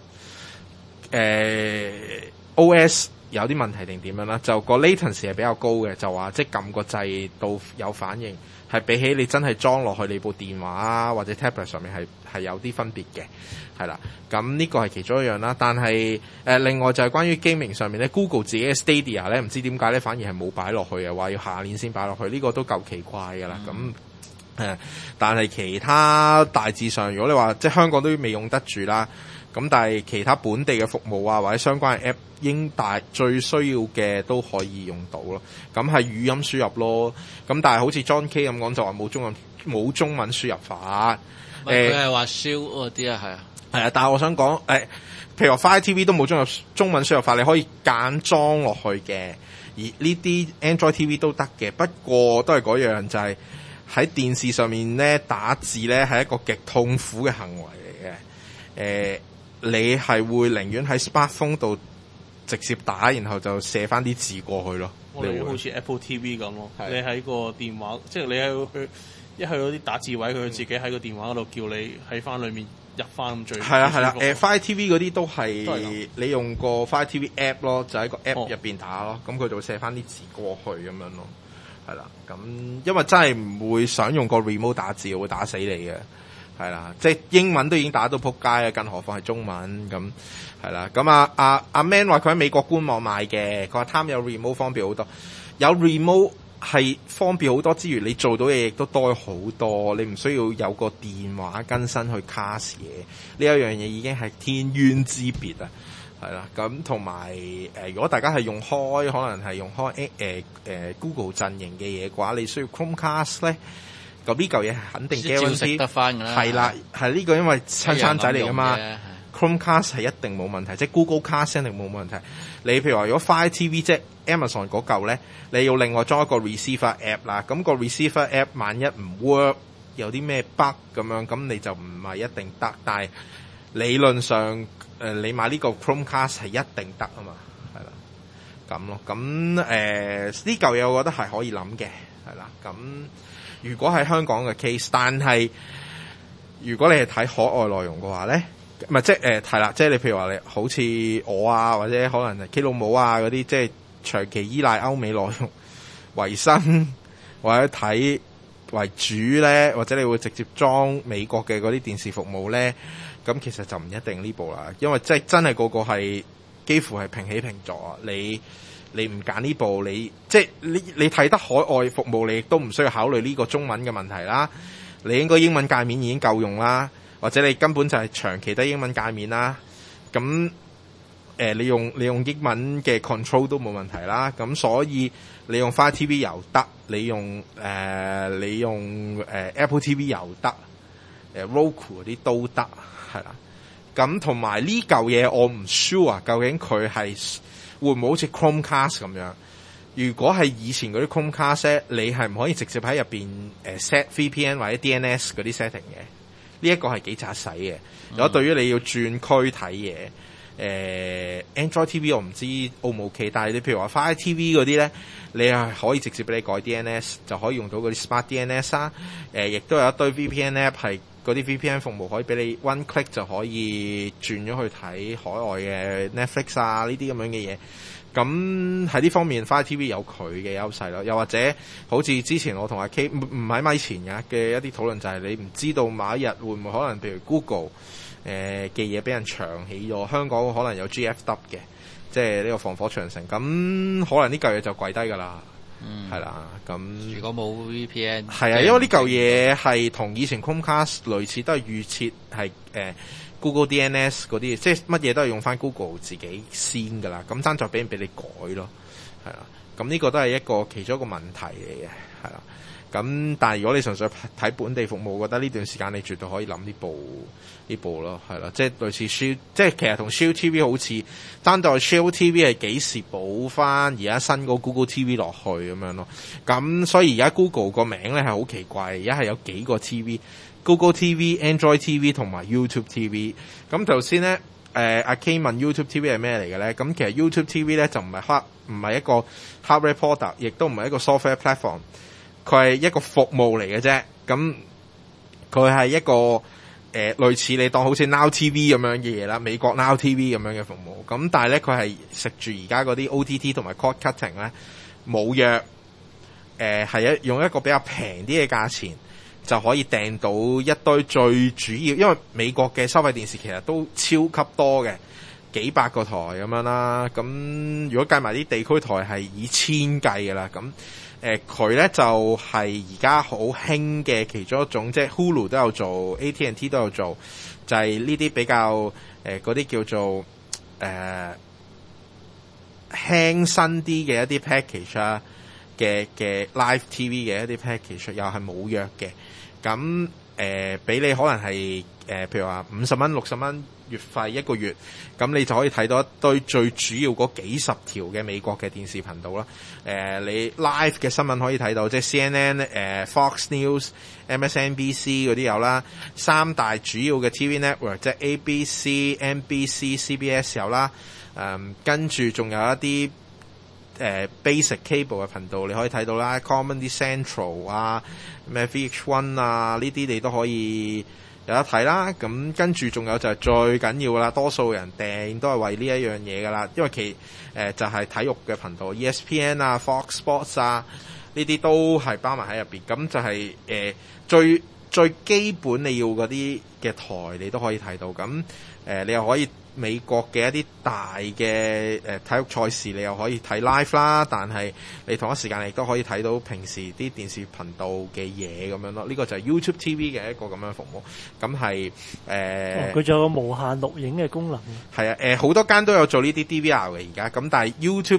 OS 有啲問題定點樣啦。就個 latency 係比較高嘅，就話即係撳個掣到有反應，係比起你真係裝落去你部電話或者 tablet 上面係有啲分別嘅。係啦，咁呢個係其中一樣啦。但係另外就係關於 gaming 上面咧 ，Google 自己嘅 Stadia 咧，唔知點解咧，反而係冇擺落去嘅，話要下年先擺落去，呢個都夠奇怪㗎啦。咁但係其他大致上，如果你話即係香港都未用得住啦，咁但係其他本地嘅服務啊，或者相關嘅 app，最需要嘅都可以用到咯。咁係語音輸入咯。咁但係好似 John K 咁講，就話冇中文輸入法。 佢係話燒嗰啲啊，係啊。 係啊，但係我想講，譬如話 Fire TV 都冇中文輸入法，你可以揀裝落去嘅。而呢啲 Android TV 都得嘅，不過都係嗰樣，就係喺電視上面咧打字咧係一個極痛苦嘅行為嚟嘅。你係會寧願喺 smartphone 度直接打，然後就射翻啲字過去咯。 我哋好似 Apple TV 咁咯，你喺個電話，即係你去到啲打字位，佢自己喺個電話嗰度叫你喺翻裏面。入翻咁最係啦，Fire TV 嗰啲都係你用個 Fire TV app 咯，就喺個 app 入邊打咯，咁佢就會寫翻啲字過去咁樣咯，係啦，咁因為真係唔會想用個 remote 打字，會打死你嘅， 係啦，即係英文都已經打到撲街啊，更何況係中文咁係啦。咁阿 Man 話佢喺美國官網買嘅，佢話貪有 remote 方便好多，有 remote 係方便好多之餘，你做到嘢亦都多好多，你唔需要有個電話更新去 cast 嘢，呢一樣嘢已經係天淵之別啊！係啦，咁同埋如果大家係用開，可能係用開Google 陣營嘅嘢嘅話，你需要 Chromecast 咧，咁呢嚿嘢係肯定 guarantee 得翻㗎啦。係啦，係呢個因為親生仔嚟㗎嘛 ，Chromecast 係一定冇問題，即係 Google Cast 一定冇問題。你譬如話，如果 Fire TV 即係 Amazon 嗰嚿咧，你要另外裝一個 receiver app 啦，咁個 receiver app 萬一唔 work， 有啲咩 bug 咁樣，咁你就唔係一定得，但係理論上。你買呢個 Chromecast 係一定得啊嘛，係啦，咁咯，咁呢嚿嘢我覺得係可以諗嘅，係啦，咁如果係香港嘅 case， 但係如果你係睇海外內容嘅話咧，唔係即係係啦，即係你譬如話你好似我啊，或者可能係 K 老母啊嗰啲，即係長期依賴歐美內容為生或者睇為主咧，或者你會直接裝美國嘅嗰啲電視服務咧。咁其實就唔一定呢部啦，因為即係真係個個係幾乎係平起平坐啊！你唔揀呢部，你即係你睇得海外服務，你亦都唔需要考慮呢個中文嘅問題啦。你應該英文界面已經夠用啦，或者你根本就係長期得英文界面啦。咁你用英文嘅 control 都冇問題啦。咁所以你用 Fire TV 又得，你用Apple TV 又得，Roku 嗰啲都得。係啦，咁同埋呢嚿嘢我唔 sure 啊，究竟佢係會唔會好似 Chromecast 咁樣？如果係以前嗰啲 Chromecast， 你係唔可以直接喺入邊set VPN 或者 DNS 嗰啲 setting 嘅。呢一個係幾扎使嘅。如果對於你要轉區睇嘢，Android TV 我唔知 O 唔 OK， 但係你譬如話 Fire TV 嗰啲咧，你係可以直接俾你改 DNS， 就可以用到嗰啲 Smart DNS 啦。亦都有一堆 VPN app 係。嗰啲 VPN 服務可以俾你 one click 就可以轉咗去睇海外嘅 Netflix 啊，呢啲咁樣嘅嘢。咁喺呢方面 Fire TV 有佢嘅優勢咯。又或者好似之前我同阿 K 唔喺咪前嘅一啲討論，就係你唔知道某一日會唔會可能譬如 Google 嘅嘢俾人長起咗，香港可能有 GFW 嘅，即係呢個防火長城。咁可能呢嚿嘢就跪低㗎啦。係啦，咁如果冇 VPN， 係啊，因為呢嚿嘢係同以前 Chromecast 類似，都係預設係Google DNS 嗰啲，即係乜嘢都係用翻 Google 自己先噶啦。咁爭在俾唔俾你改咯，係啦。咁呢個都係一個其中一個問題嚟嘅，係啦。咁但係如果你純粹睇本地服務，我覺得呢段時間你絕對可以諗呢部咯，係啦，即係類似 Shield， 即係其實同 Shield TV 好似，爭在 Shield TV 係幾時補翻而家新個 Google TV 落去咁樣咯。咁所以而家 Google 個名咧係好奇怪，而家係有幾個 TV，Google TV、Android TV 同埋 YouTube TV。咁頭先咧，阿 K 問 YouTube TV 係咩嚟嘅咧？咁其實 YouTube TV 咧就唔係一個 hardware product， 亦都唔係一個 software platform。佢係一個服務嚟嘅啫，咁佢係一個類似你當好似 Now TV 咁樣嘅嘢啦，美國 Now TV 咁樣嘅服務。咁但係咧，佢係食住而家嗰啲 OTT 同埋 cord cutting 咧冇約，係用一個比較平啲嘅價錢就可以訂到一堆最主要，因為美國嘅收費電視其實都超級多嘅，幾百個台咁樣啦。咁如果計埋啲地區台係以千計㗎啦，咁。佢咧就係而家好興嘅其中一種，即係 Hulu 都有做 ，AT&T 都有做，就係呢啲比較嗰啲叫做輕身啲嘅一啲 package 啊嘅 live TV 嘅一啲 package， 又係冇約嘅，咁俾你可能係譬如話50蚊、60蚊月費一個月，咁你就可以睇到一堆最主要嗰幾十條嘅美國嘅電視頻道啦。你 live 嘅新聞可以睇到，即係 CNN、Fox News、MSNBC 嗰啲有啦。三大主要嘅 TV network 即係 ABC、NBC、CBS 有啦。跟住仲有一啲basic cable 嘅頻道，你可以睇到啦。Comedy Central 啊，咩 VH1 啊，呢啲你都可以有得睇啦。咁跟住仲有就係最緊要啦，多數人訂都係為呢一樣嘢噶啦，因為就係體育嘅頻道 ESPN 啊、Fox Sports 啊，呢啲都係包埋喺入邊。咁就係最最基本你要嗰啲嘅台你都可以睇到，咁你又可以美國嘅一啲大嘅體育賽事你又可以睇 live 啦，但係你同一時間亦都可以睇到平時啲電視頻道嘅嘢咁樣咯。呢個就係 YouTube TV 嘅一個咁樣服務，咁係佢仲有個無限錄影嘅功能。 係啊，好多間都有做呢啲 DVR 嘅而家，咁但係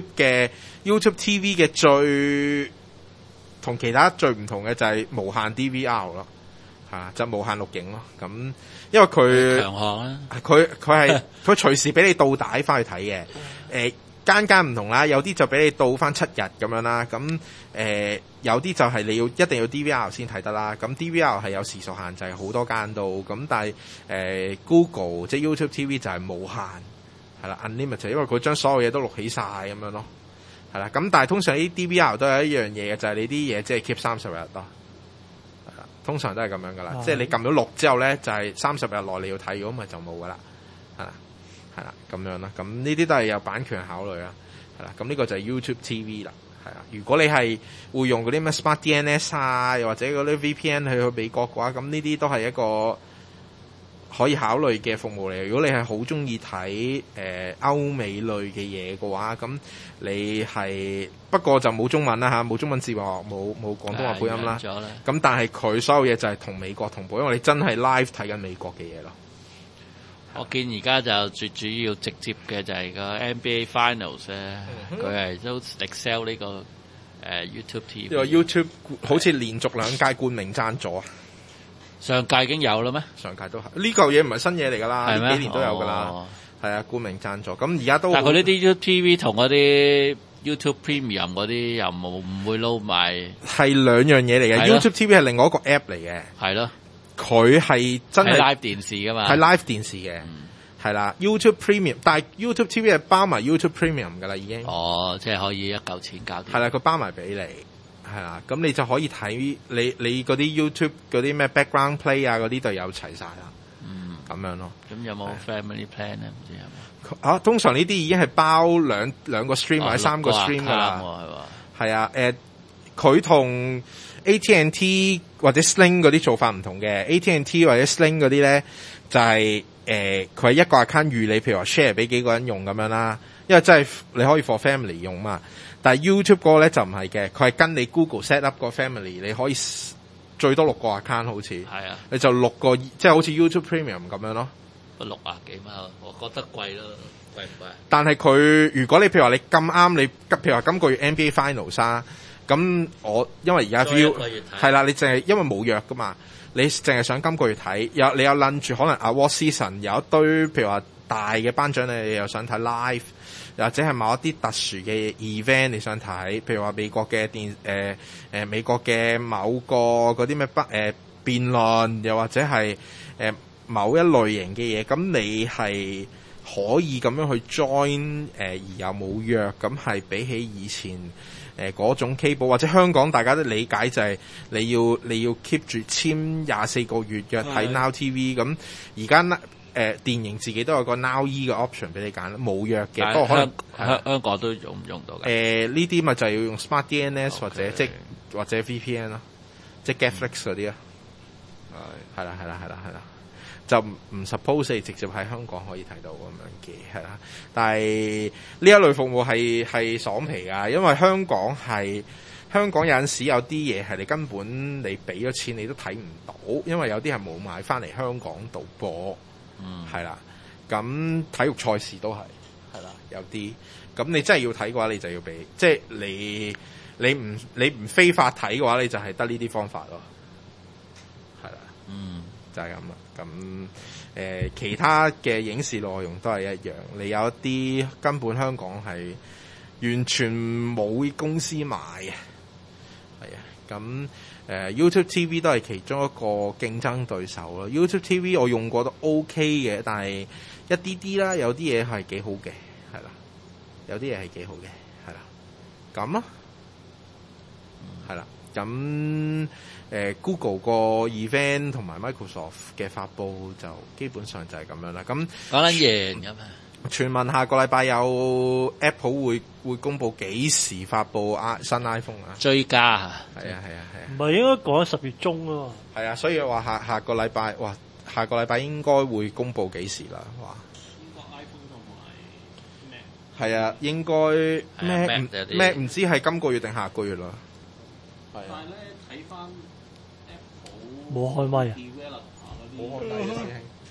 YouTube TV 嘅最同其他最唔同嘅就係無限 DVR 咯。就無限錄影咯，咁因為佢強項啦， 佢隨時俾你倒帶翻去睇嘅，間唔同啦，有啲就俾你倒翻7日咁樣啦，咁有啲就係你一定要 DVR 先睇得啦，咁 DVR 係有時數限制，好多間都咁，但係Google 即係 YouTube TV 就係無限，係啦 unlimited， 因為佢將所有嘢都錄起晒咁樣咯，係啦，咁但係通常啲 DVR 都有一樣嘢嘅，就係你啲嘢即係 keep 30日咯。通常都係咁樣噶啦，即係你撳咗錄之後咧，就係30日內你要睇，如果唔係就冇噶啦，係啦，咁樣啦。咁呢啲都係有版權考慮啦，係啦。咁呢個就係 YouTube TV 啦，係啊。如果你係會用嗰啲咩 Smart DNS 啊，又或者嗰啲 VPN 去美國嘅話，咁呢啲都係一個可以考慮嘅服務嚟。如果你係好中意睇歐美類嘅嘢嘅話，咁你係不過就冇中文啦嚇，冇中文字幕，冇廣東話配音啦。咁但係佢所有嘢就係同美國同步，因為你真係 live 睇緊美國嘅嘢咯。 我見而家就最主要直接嘅就係個 NBA Finals 咧，佢係都 excel 呢個YouTube TV。 呢個 YouTube 好似連續2屆冠名贊助啊！ 上屆已經有啦咩？ 上屆都係呢嚿嘢唔係新嘢嚟㗎啦，呢幾年都有㗎啦。係啊，冠名贊助。咁而家都但係佢呢啲 YouTube TV 同嗰啲 YouTube Premium 嗰啲又唔會撈埋。係兩樣嘢嚟嘅。YouTube TV 係另外一個 app 嚟嘅。 係咯。 佢係真係 live 電視㗎嘛？ 係 live 電視嘅。係啦，YouTube Premium， 但係 YouTube TV 係包埋 YouTube Premium 㗎啦，已經。 哦，即係可以一嚿錢搞掂。 係啦，佢包埋俾你。係啦，咁你就可以睇你嗰啲 YouTube 嗰啲咩 background play 啊嗰啲就有齊晒啦。咁樣咯。 咁有冇 family plan 咧？唔知有冇？ 啊，通常呢啲已經係包兩個 stream 或者3個 stream 噶啦。係啊，佢同 AT&T 或者 Sling 嗰啲做法唔同嘅。AT&T 或者 Sling 嗰啲咧就係佢係一個 account 預你，譬如話 share 俾幾個人用咁樣啦。因為真係你可以 for family 用嘛。但係 YouTube 嗰個咧就唔係嘅，佢係跟你 Google set up 個 family， 你可以最多6個 account 好似。係啊。你就6個，即係好似 YouTube Premium 咁樣咯。 60幾蚊，我覺得貴咯，貴唔貴？ 但係佢如果你譬如話你咁啱你，譬如話今個月 NBA Finals 啊，咁我因為而家 view 係啦，你淨係因為冇約噶嘛，你淨係想今個月睇，你有諗住可能 Award Season 有一堆譬如話大嘅頒獎你又想睇 live， 或者係某一啲特殊嘅 event 你想睇，譬如話美國嘅美國嘅某個嗰啲咩辯論，又或者係某一類型嘅嘢，咁你係可以咁樣去 join 而又冇約，咁係比起以前嗰種 cable 或者香港大家都理解就係你要 keep 住簽24個月約睇 Now TV， 咁而家電影自己都有個 Now E 嘅 option 俾你揀，冇約嘅，不過可能香港都用唔用到嘅。 呢啲咪就係要用 Smart DNS 或者或者 VPN 咯，即係 Netflix 嗰啲啊。係啦。就唔 suppose 你直接喺香港可以睇到咁樣嘅，係啦。但係呢一類服務係爽皮㗎，因為香港有陣時有啲嘢係你根本你俾咗錢你都睇唔到，因為有啲係冇買翻嚟香港度播，係啦。咁體育賽事都係啦，有啲咁你真係要睇嘅話，你就要俾，即係你唔非法睇嘅話，你就係得呢啲方法咯，係啦，就係咁啦。咁其他嘅影視內容都係一樣，你有一啲根本香港係完全冇公司買嘅，係啊。咁YouTube TV 都係其中一個競爭對手咯。YouTube TV 我用過都 OK 嘅，但係一啲啦，有啲嘢係幾好嘅，係啦，有啲嘢係幾好嘅，係啦，咁咯，係啦，咁。Google 個 event 同埋 Microsoft 嘅發佈就基本上就係咁樣啦。咁講緊贏㗎嘛？ 傳聞下個禮拜有 Apple 會公佈幾時發布新 iPhone 啊？ 追加啊！ 係啊！ 唔係應該講10月中啊嘛？ 係啊，所以話下個禮拜，下個禮拜應該會公佈幾時啦？哇！ 英國 iPhone 同埋咩？ 係啊，應該咩唔知係今個月定下個月啦。係啊。 但係咧睇翻 Apple 冇開咪啊！ 冇開咪啊！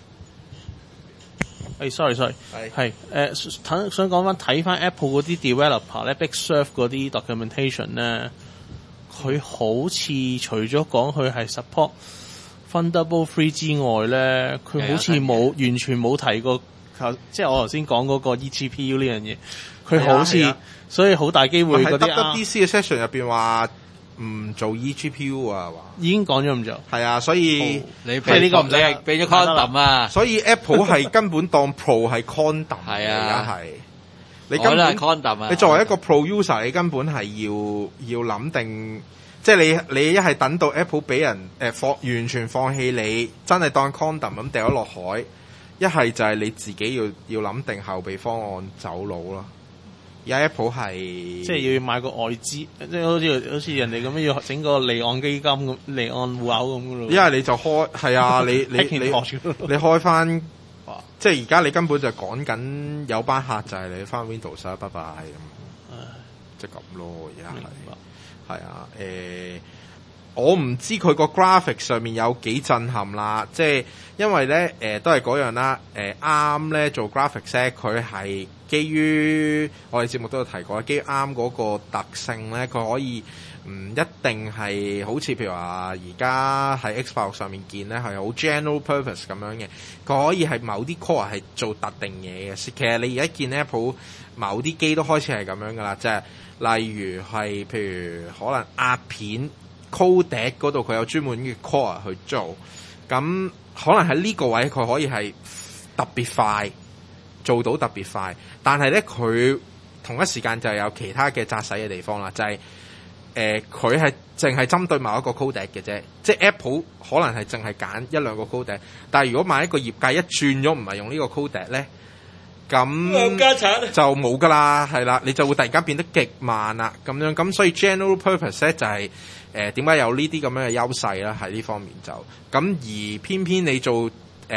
sorry， 係想講翻睇翻 Apple 嗰啲 developer 咧 ，Big Sur 嗰啲 documentation 咧，佢好似除咗講佢係 support Thunderbolt 3之外咧，佢好似完全冇提過，即係我頭先講嗰個 eGPU 呢樣嘢，佢好似所以好大機會嗰啲 WWDC 嘅 session 入邊話唔做 eGPU 啊， 已經講咗唔做。 係啊，所以你俾呢個唔使俾咗 condom 啊， 所以 Apple 係根本當 Pro 係 condom 係啊， 係你根本 condom 啊， 你作為一個 Pro user，你根本係要諗定，即係你一係等到 Apple 俾人完全放棄你，真係當 condom 咁掉咗落海，一係就係你自己要諗定後備方案走佬咯。而家 Apple 係即係要買個外資，即係好似人哋咁樣要整個離岸基金咁、離岸戶口咁嘅咯。 一係你就開係啊，你開翻，即係而家你根本就講緊有班客就係你翻 Windows 拜拜咁，即係咁咯。而家係啊，我唔知佢個 graphic 上面有幾震撼啦，即係因為咧都係嗰樣啦，啱咧做 graphics 咧，佢係基於我哋節目都有提過，基於啱嗰個特性咧，佢可以唔一定係好似譬如話而家喺 Xbox 上面見咧係好 general purpose 咁樣嘅，佢可以係某啲 core 係做特定嘢嘅。其實你而家見 Apple 某啲機都開始係咁樣噶啦，即係例如係譬如可能壓片 codec 嗰度佢有專門嘅 core 去做，咁可能喺呢個位佢可以係特別快。做到特別快，但係咧佢同一時間就有其他嘅紮實嘅地方啦，就係佢係淨係針對某一個 codec 嘅啫，即係 Apple 可能係淨係揀一兩個 codec，但係如果萬一個業界一轉咗唔係用呢個 codec 咧，咁就冇噶啦，係啦，你就會突然間變得極慢啦，咁樣咁，所以 general purpose 咧就係點解有呢啲咁樣嘅優勢啦？喺呢方面就咁，而偏偏你做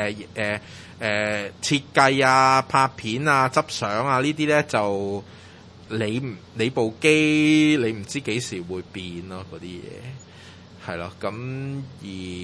設計啊、拍片啊、執相啊呢啲咧，就你部機你唔知幾時會變咯，嗰啲嘢係咯，咁而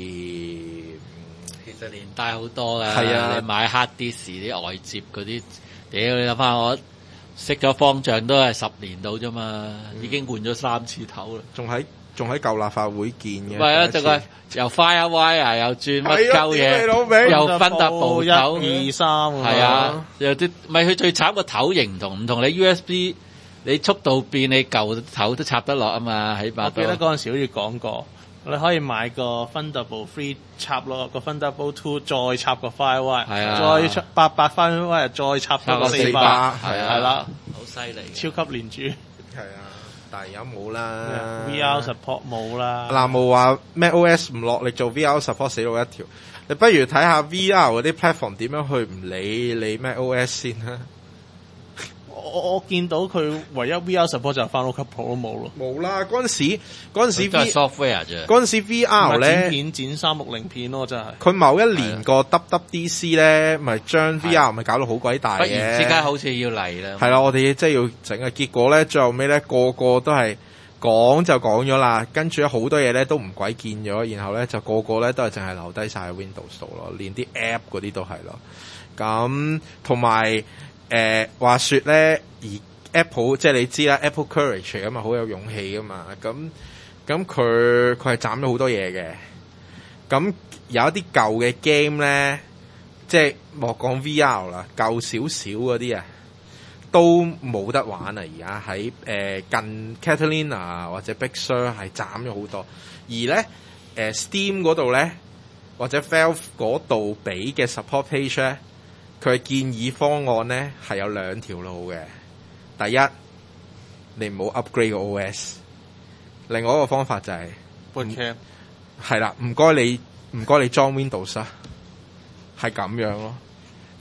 其實連帶好多嘅， 係啊， 你買 hard disk 啲外接嗰啲，屌你諗翻我識咗方丈都係10年到啫嘛，已經換咗3次頭啦， 仲喺舊立法會見嘅， 係啊，就係由 FireWire 又轉乜鳩嘢，又分得部頭 1、2、3， 係啊，有啲咪佢最慘個頭型唔同你 USB， 你速度變你舊頭都插得落啊嘛，起碼我記得嗰陣時好似講過，你可以買個 Thunderbolt 3插落個 Thunderbolt 2，再插個 FireWire，再插800 FireWire，再插個400，係啦， 好犀利， 超級連珠， 係啊。但係有冇啦 VR support 冇啦。 嗱，冇話 MacOS 唔落力做 VR support 死路一條。你不如睇下 VR 嗰啲 platform 點樣去唔理你 MacOS 先啦。 我見到佢唯一 VR support 就係 Final Cut Pro 都冇咯。 冇啦，嗰陣時都係 software 啫。 嗰陣時 VR 咧剪360片咯，真係。 佢某一年個 WWDC 咧，咪將 VR 咪搞到好鬼大嘅。 忽然之間好似要嚟啦。 係啦，我哋即係要整嘅結果咧，最後尾咧個個都係講就講咗啦，跟住好多嘢咧都唔鬼見咗，然後咧就個個咧都係淨係留低晒喺 Windows 度咯，連啲 app 嗰啲都係咯。咁同埋話說咧，而 Apple 即係你知啦 ，Apple Courage 咁啊，好有勇氣噶嘛。咁佢係斬咗好多嘢嘅。咁有一啲舊嘅 game 咧，即係莫講 VR 啦，舊少少嗰啲啊，都冇得玩啊！而家喺近 Catalina 或者 Big Sur 係斬咗好多。而咧Steam 嗰度咧，或者 Valve 嗰度俾嘅 support page 咧，佢建議方案咧係有2條路嘅。第一，你唔好 upgrade 個 OS。另外一個方法就係 Bootcamp， 係啦，唔該你裝 Windows 啊，係咁樣咯。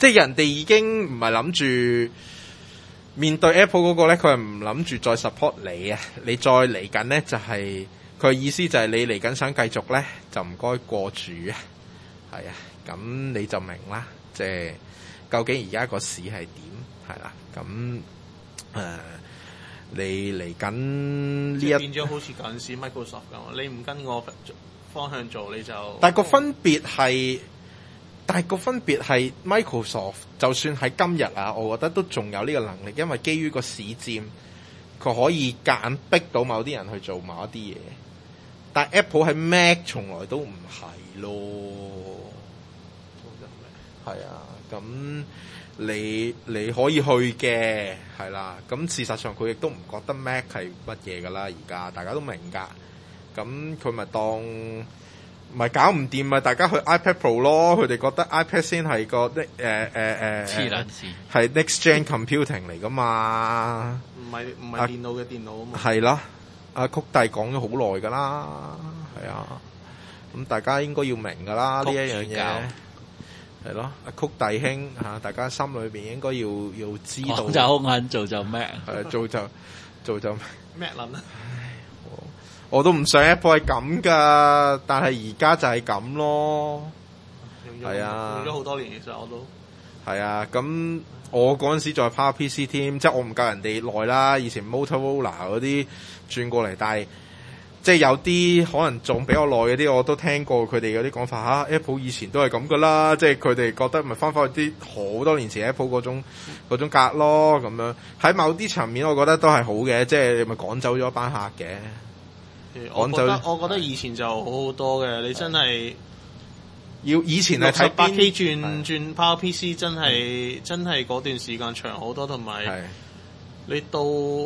即係人哋已經唔係諗住面對 Apple 嗰個咧，佢係唔諗住再 support 你啊！你再嚟緊咧，就係佢嘅意思就係你嚟緊想繼續咧，就唔該過住啊！係啊，咁你就明啦，即係究竟而家個市係點係啦？咁你嚟緊呢一變咗好似嗰陣時 Microsoft 咁，你唔跟我方向做你就， 但係個分別係 Microsoft 就算喺今日啊，我覺得都仲有呢個能力，因為基於個市佔，佢可以夾硬逼到某啲人去做某一啲嘢。但係 Apple 喺 Mac 從來都唔係咯，係啊，咁你可以去嘅係啦。咁事實上佢亦都唔覺得 Mac 係乜嘢噶啦，而家大家都明㗎。咁佢咪當咪搞唔掂咪大家去 iPad Pro 咯，佢哋覺得 iPad 先係個黐撚線係 next gen computing 嚟噶嘛，唔係電腦嘅電腦啊嘛。 係啦，阿曲帝講咗好耐㗎啦，係啊，咁大家應該要明㗎啦呢一樣嘢，係咯，阿曲弟兄嚇，大家心裏邊應該要知道。講就好眼，做就 Mac， 做就 Mac 撚啊！ 我都唔想 Apple 係咁噶，但係而家就係咁咯。係啊， 用咗好多年，其實我都係啊。咁我嗰陣時在 PowerPC 添，即係我唔夠人哋耐啦。以前 Motorola 嗰啲轉過嚟，但係即係有啲可能仲比我耐嗰啲，我都聽過佢哋嗰啲講法嚇。Apple 以前都係咁噶啦，即係佢哋覺得咪翻返去啲好多年前 Apple 嗰種格咯咁樣。喺某啲層面，我覺得都係好嘅，即係咪趕走咗一班客嘅。 我覺得以前就好好多嘅，你真係要以前係睇 8K 轉 PowerPC 真係嗰段時間長好多，同埋你到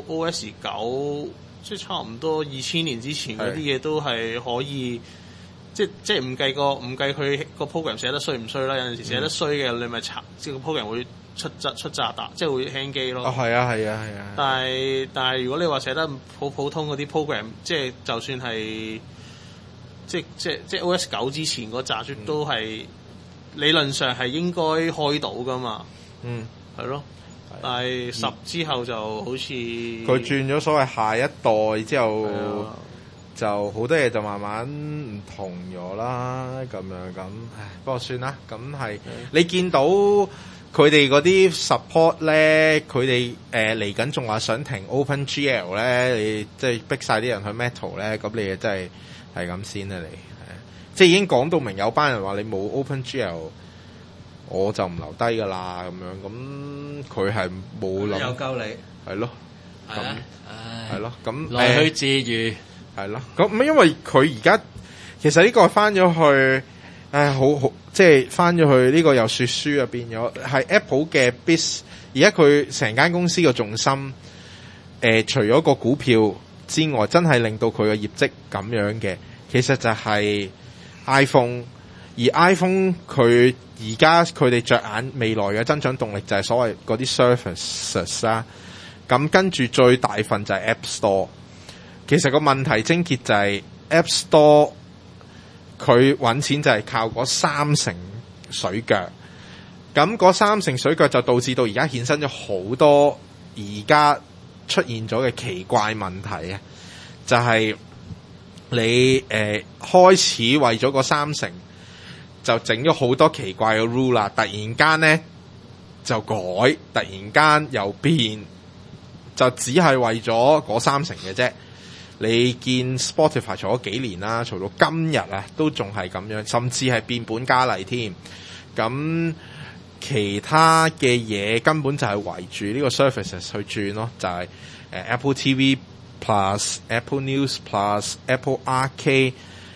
OS 9即係差唔多2000年之前嗰啲嘢都係可以，即係唔計佢個 program 寫得衰唔衰啦，有陣時寫得衰嘅你咪查，即係個 program 會出炸彈，即係會輕機咯。 係啊。 但係如果你話寫得好普通嗰啲 program， 即係就算係即係 OS 9之前嗰扎都係理論上係應該開到噶嘛。係咯。但係10之後就好似佢轉咗所謂下一代之後，就好多嘢就慢慢唔同咗啦。咁樣咁，不過算啦。咁係你見到佢哋嗰啲 support 咧，佢哋嚟緊仲話想停 OpenGL 咧，你即係逼晒啲人去 Metal 咧，咁你真係咁先啦，你即係已經講到明，有班人話你冇 OpenGL， 我就唔留低噶啦咁樣，咁佢係冇諗有鳩你係咯，咁係咯，咁來去自愈係咯，咁因為佢而家其實呢個翻咗去。好，即係翻咗去呢個又說書啊，變咗係 Apple 嘅 biz。而家佢成間公司嘅重心，除咗個股票之外，真係令到佢嘅業績咁樣嘅，其實就係 iPhone。而 iPhone 佢而家佢哋着眼未來嘅增長動力就係所謂嗰啲 services 啦。咁跟住最大份就係 App Store。其實個問題症結就係 App Store。佢揾錢就係靠嗰3成水腳，咁嗰3成水腳就導致到而家衍生咗好多而家出現咗嘅奇怪問題啊！就係你開始為咗嗰3成就整咗好多奇怪嘅 rule 啦，突然間呢就改，突然間又變，就只係為咗嗰3成嘅啫。你見 Spotify 嘈咗幾年啦，嘈到今日啊，都仲係咁樣，甚至係變本加厲添。咁其他嘅嘢根本就係圍住呢個 services 去轉咯，就係Apple TV Plus、Apple News Plus、Apple Arcade。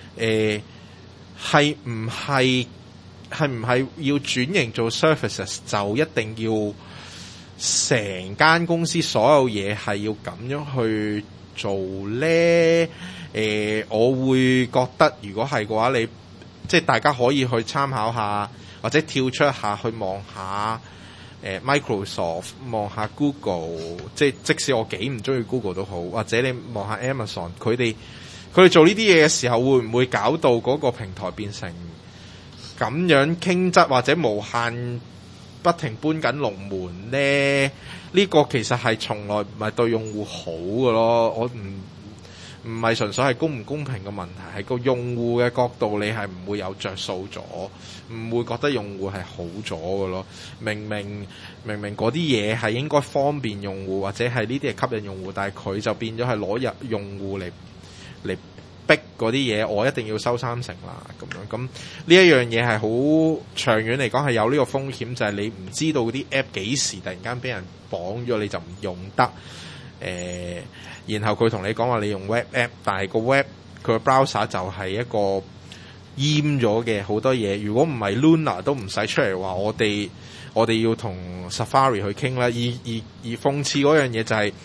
係唔係要轉型做 services 就一定要成間公司所有嘢係要咁樣去做咧？我會覺得如果係嘅話，你即係大家可以去參考下，或者跳出一下去望下Microsoft， 望下 Google， 即使我幾唔中意 Google 都好，或者你望下 Amazon， 佢哋做呢啲嘢嘅時候，會唔會搞到嗰個平台變成咁樣傾側，或者無限不停搬緊龍門咧，呢個其實係從來唔係對用戶好嘅咯。我唔係純粹係公唔公平嘅問題，係個用戶嘅角度，你係唔會有着數咗，唔會覺得用戶係好咗嘅咯。明明嗰啲嘢係應該方便用戶，或者係呢啲係吸引用戶，但係佢就變咗係攞入用戶嚟逼嗰啲嘢，我一定要收3成啦咁樣。咁呢一樣嘢係好長遠嚟講係有呢個風險，就係你唔知道啲 app 幾時突然間俾人綁咗，你就唔用得。然後佢同你講話你用 web app， 但係個 web 佢個 browser 就係一個閹咗嘅好多嘢。如果唔係 Luna 都唔使出嚟話我哋要同 Safari 去傾啦。而諷刺嗰樣嘢就係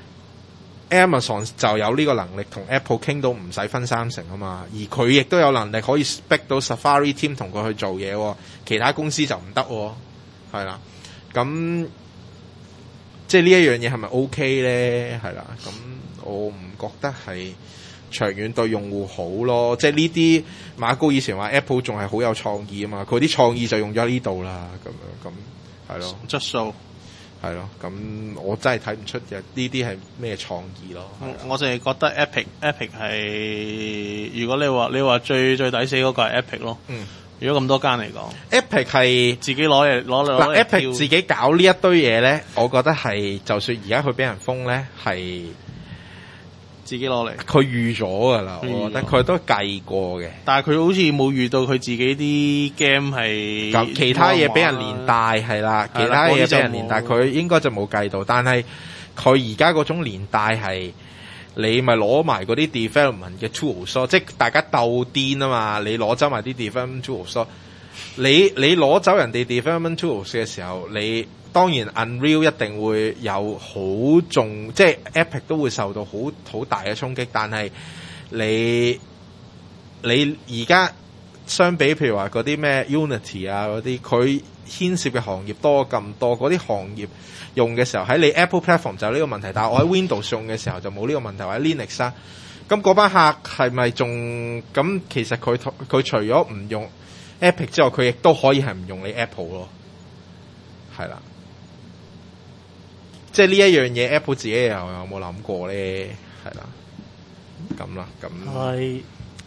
Amazon 就有呢個能力同 Apple 傾到唔使分3成啊嘛，而佢亦都有能力可以逼到 Safari team 同佢去做嘢，其他公司就唔得，係啦。咁即係呢一樣嘢係咪 OK 咧？係啦，咁我唔覺得係長遠對用戶好咯。即係呢啲馬高以前話 Apple 仲係好有創意啊嘛，佢啲創意就用咗呢度啦，咁樣咁係咯，質素係咯。咁我真係睇唔出嘅呢啲係咩創意咯。 我淨係覺得 Epic 係，如果你話最抵死嗰個係 Epic 咯。嗯。如果咁多間嚟講 ，Epic 係自己攞嚟 Epic 自己搞呢一堆嘢咧，我覺得係就算而家佢俾人封咧，係自己攞嚟， 佢預咗噶啦，我覺得佢都計過嘅。 但係佢好似冇遇到佢自己啲 game 係其他嘢俾人連帶係啦，其他嘢俾人連帶，佢應該就冇計到。但係佢而家嗰種連帶係。你咪攞埋嗰啲 development 嘅 tools 咯，即係大家鬥癲啊嘛！你攞走埋啲 development tools 咯，你攞走人哋 development tools 嘅時候，你當然 Unreal 一定會有好重，即係 Epic 都會受到好大嘅衝擊。但係你而家相比譬如話嗰啲咩 Unity 啊嗰啲，佢牽涉嘅行業多咁多，嗰啲行業用嘅時候喺你 Apple platform 就有呢個問題，但係我喺 Windows 用嘅時候就冇呢個問題，或者 Linux 啦。咁嗰班客係咪仲咁？其實佢除咗唔用 Epic 之外，佢亦都可以係唔用你 Apple 咯。係啦，即係呢一樣嘢 Apple 自己又有冇諗過咧？係啦，咁啦，咁係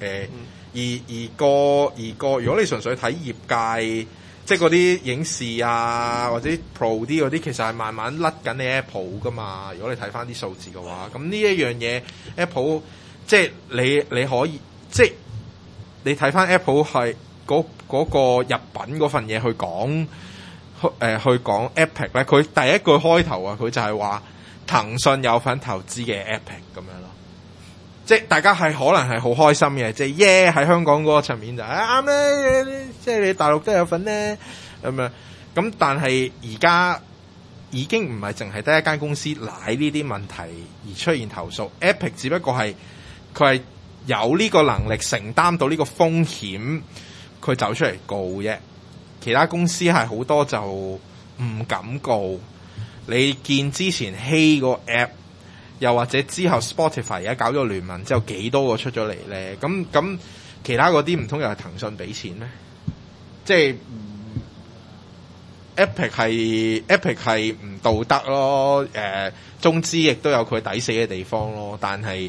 而個如果你純粹睇業界。即係嗰啲影視啊，或者 Pro 啲嗰啲，其實係慢慢甩緊你 Apple 噶嘛。如果你睇翻啲數字嘅話，咁呢一樣嘢 Apple 即係你可以，即係你睇翻 Apple 係嗰個入品嗰份嘢去講，去講 Epic 咧，佢第一句開頭啊，佢就係話騰訊有份投資嘅 Epic 咁樣咯。即係大家係可能係好開心嘅，即係喺香港嗰個層面就啱咧，即係你大陸都有份咧咁樣。咁但係而家已經唔係淨係得一間公司賴呢啲問題而出現投訴 ，Epic 只不過係佢係有呢個能力承擔到呢個風險，佢走出嚟告啫。其他公司係好多就唔敢告。你見之前希個 app。又或者之後 Spotify 而家搞咗聯盟之後幾多個出咗嚟咧？咁其他嗰啲唔通又係騰訊俾錢咩？即係Epic 係唔道德咯。中資亦都有佢抵死嘅地方咯。但係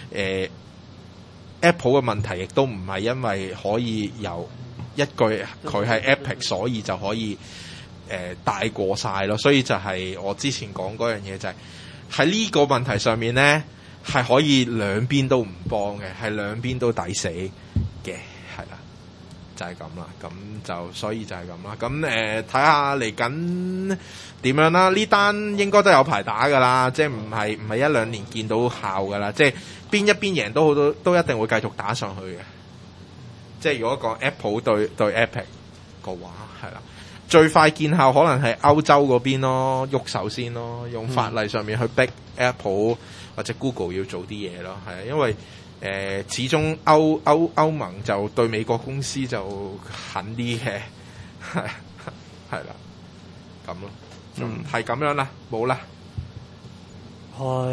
Apple 嘅問題亦都唔係因為可以有一句佢係 Epic 所以就可以大過晒咯。所以就係我之前講嗰樣嘢就係。喺呢個問題上面咧，係可以兩邊都唔幫嘅，係兩邊都抵死嘅，係啦，就係咁啦。咁就所以就係咁啦。咁睇下嚟緊點樣啦？呢單應該都有排打噶啦，即係唔係1-2年見到效噶啦。即係邊一邊贏都好多，都一定會繼續打上去嘅。即係如果講 Apple 對 Epic 嘅話，係啦。最快見效可能係歐洲嗰邊咯，喐手先咯，用法例上面去逼 Apple 或者 Google 要做啲嘢咯，係啊，因為始終歐盟就對美國公司就狠啲嘅，係啦，咁咯，係咁樣啦，冇啦， 係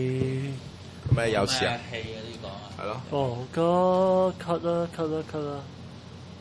咩有事啊？ 氣嗰啲講啊， 係咯， 哦，cut 啦。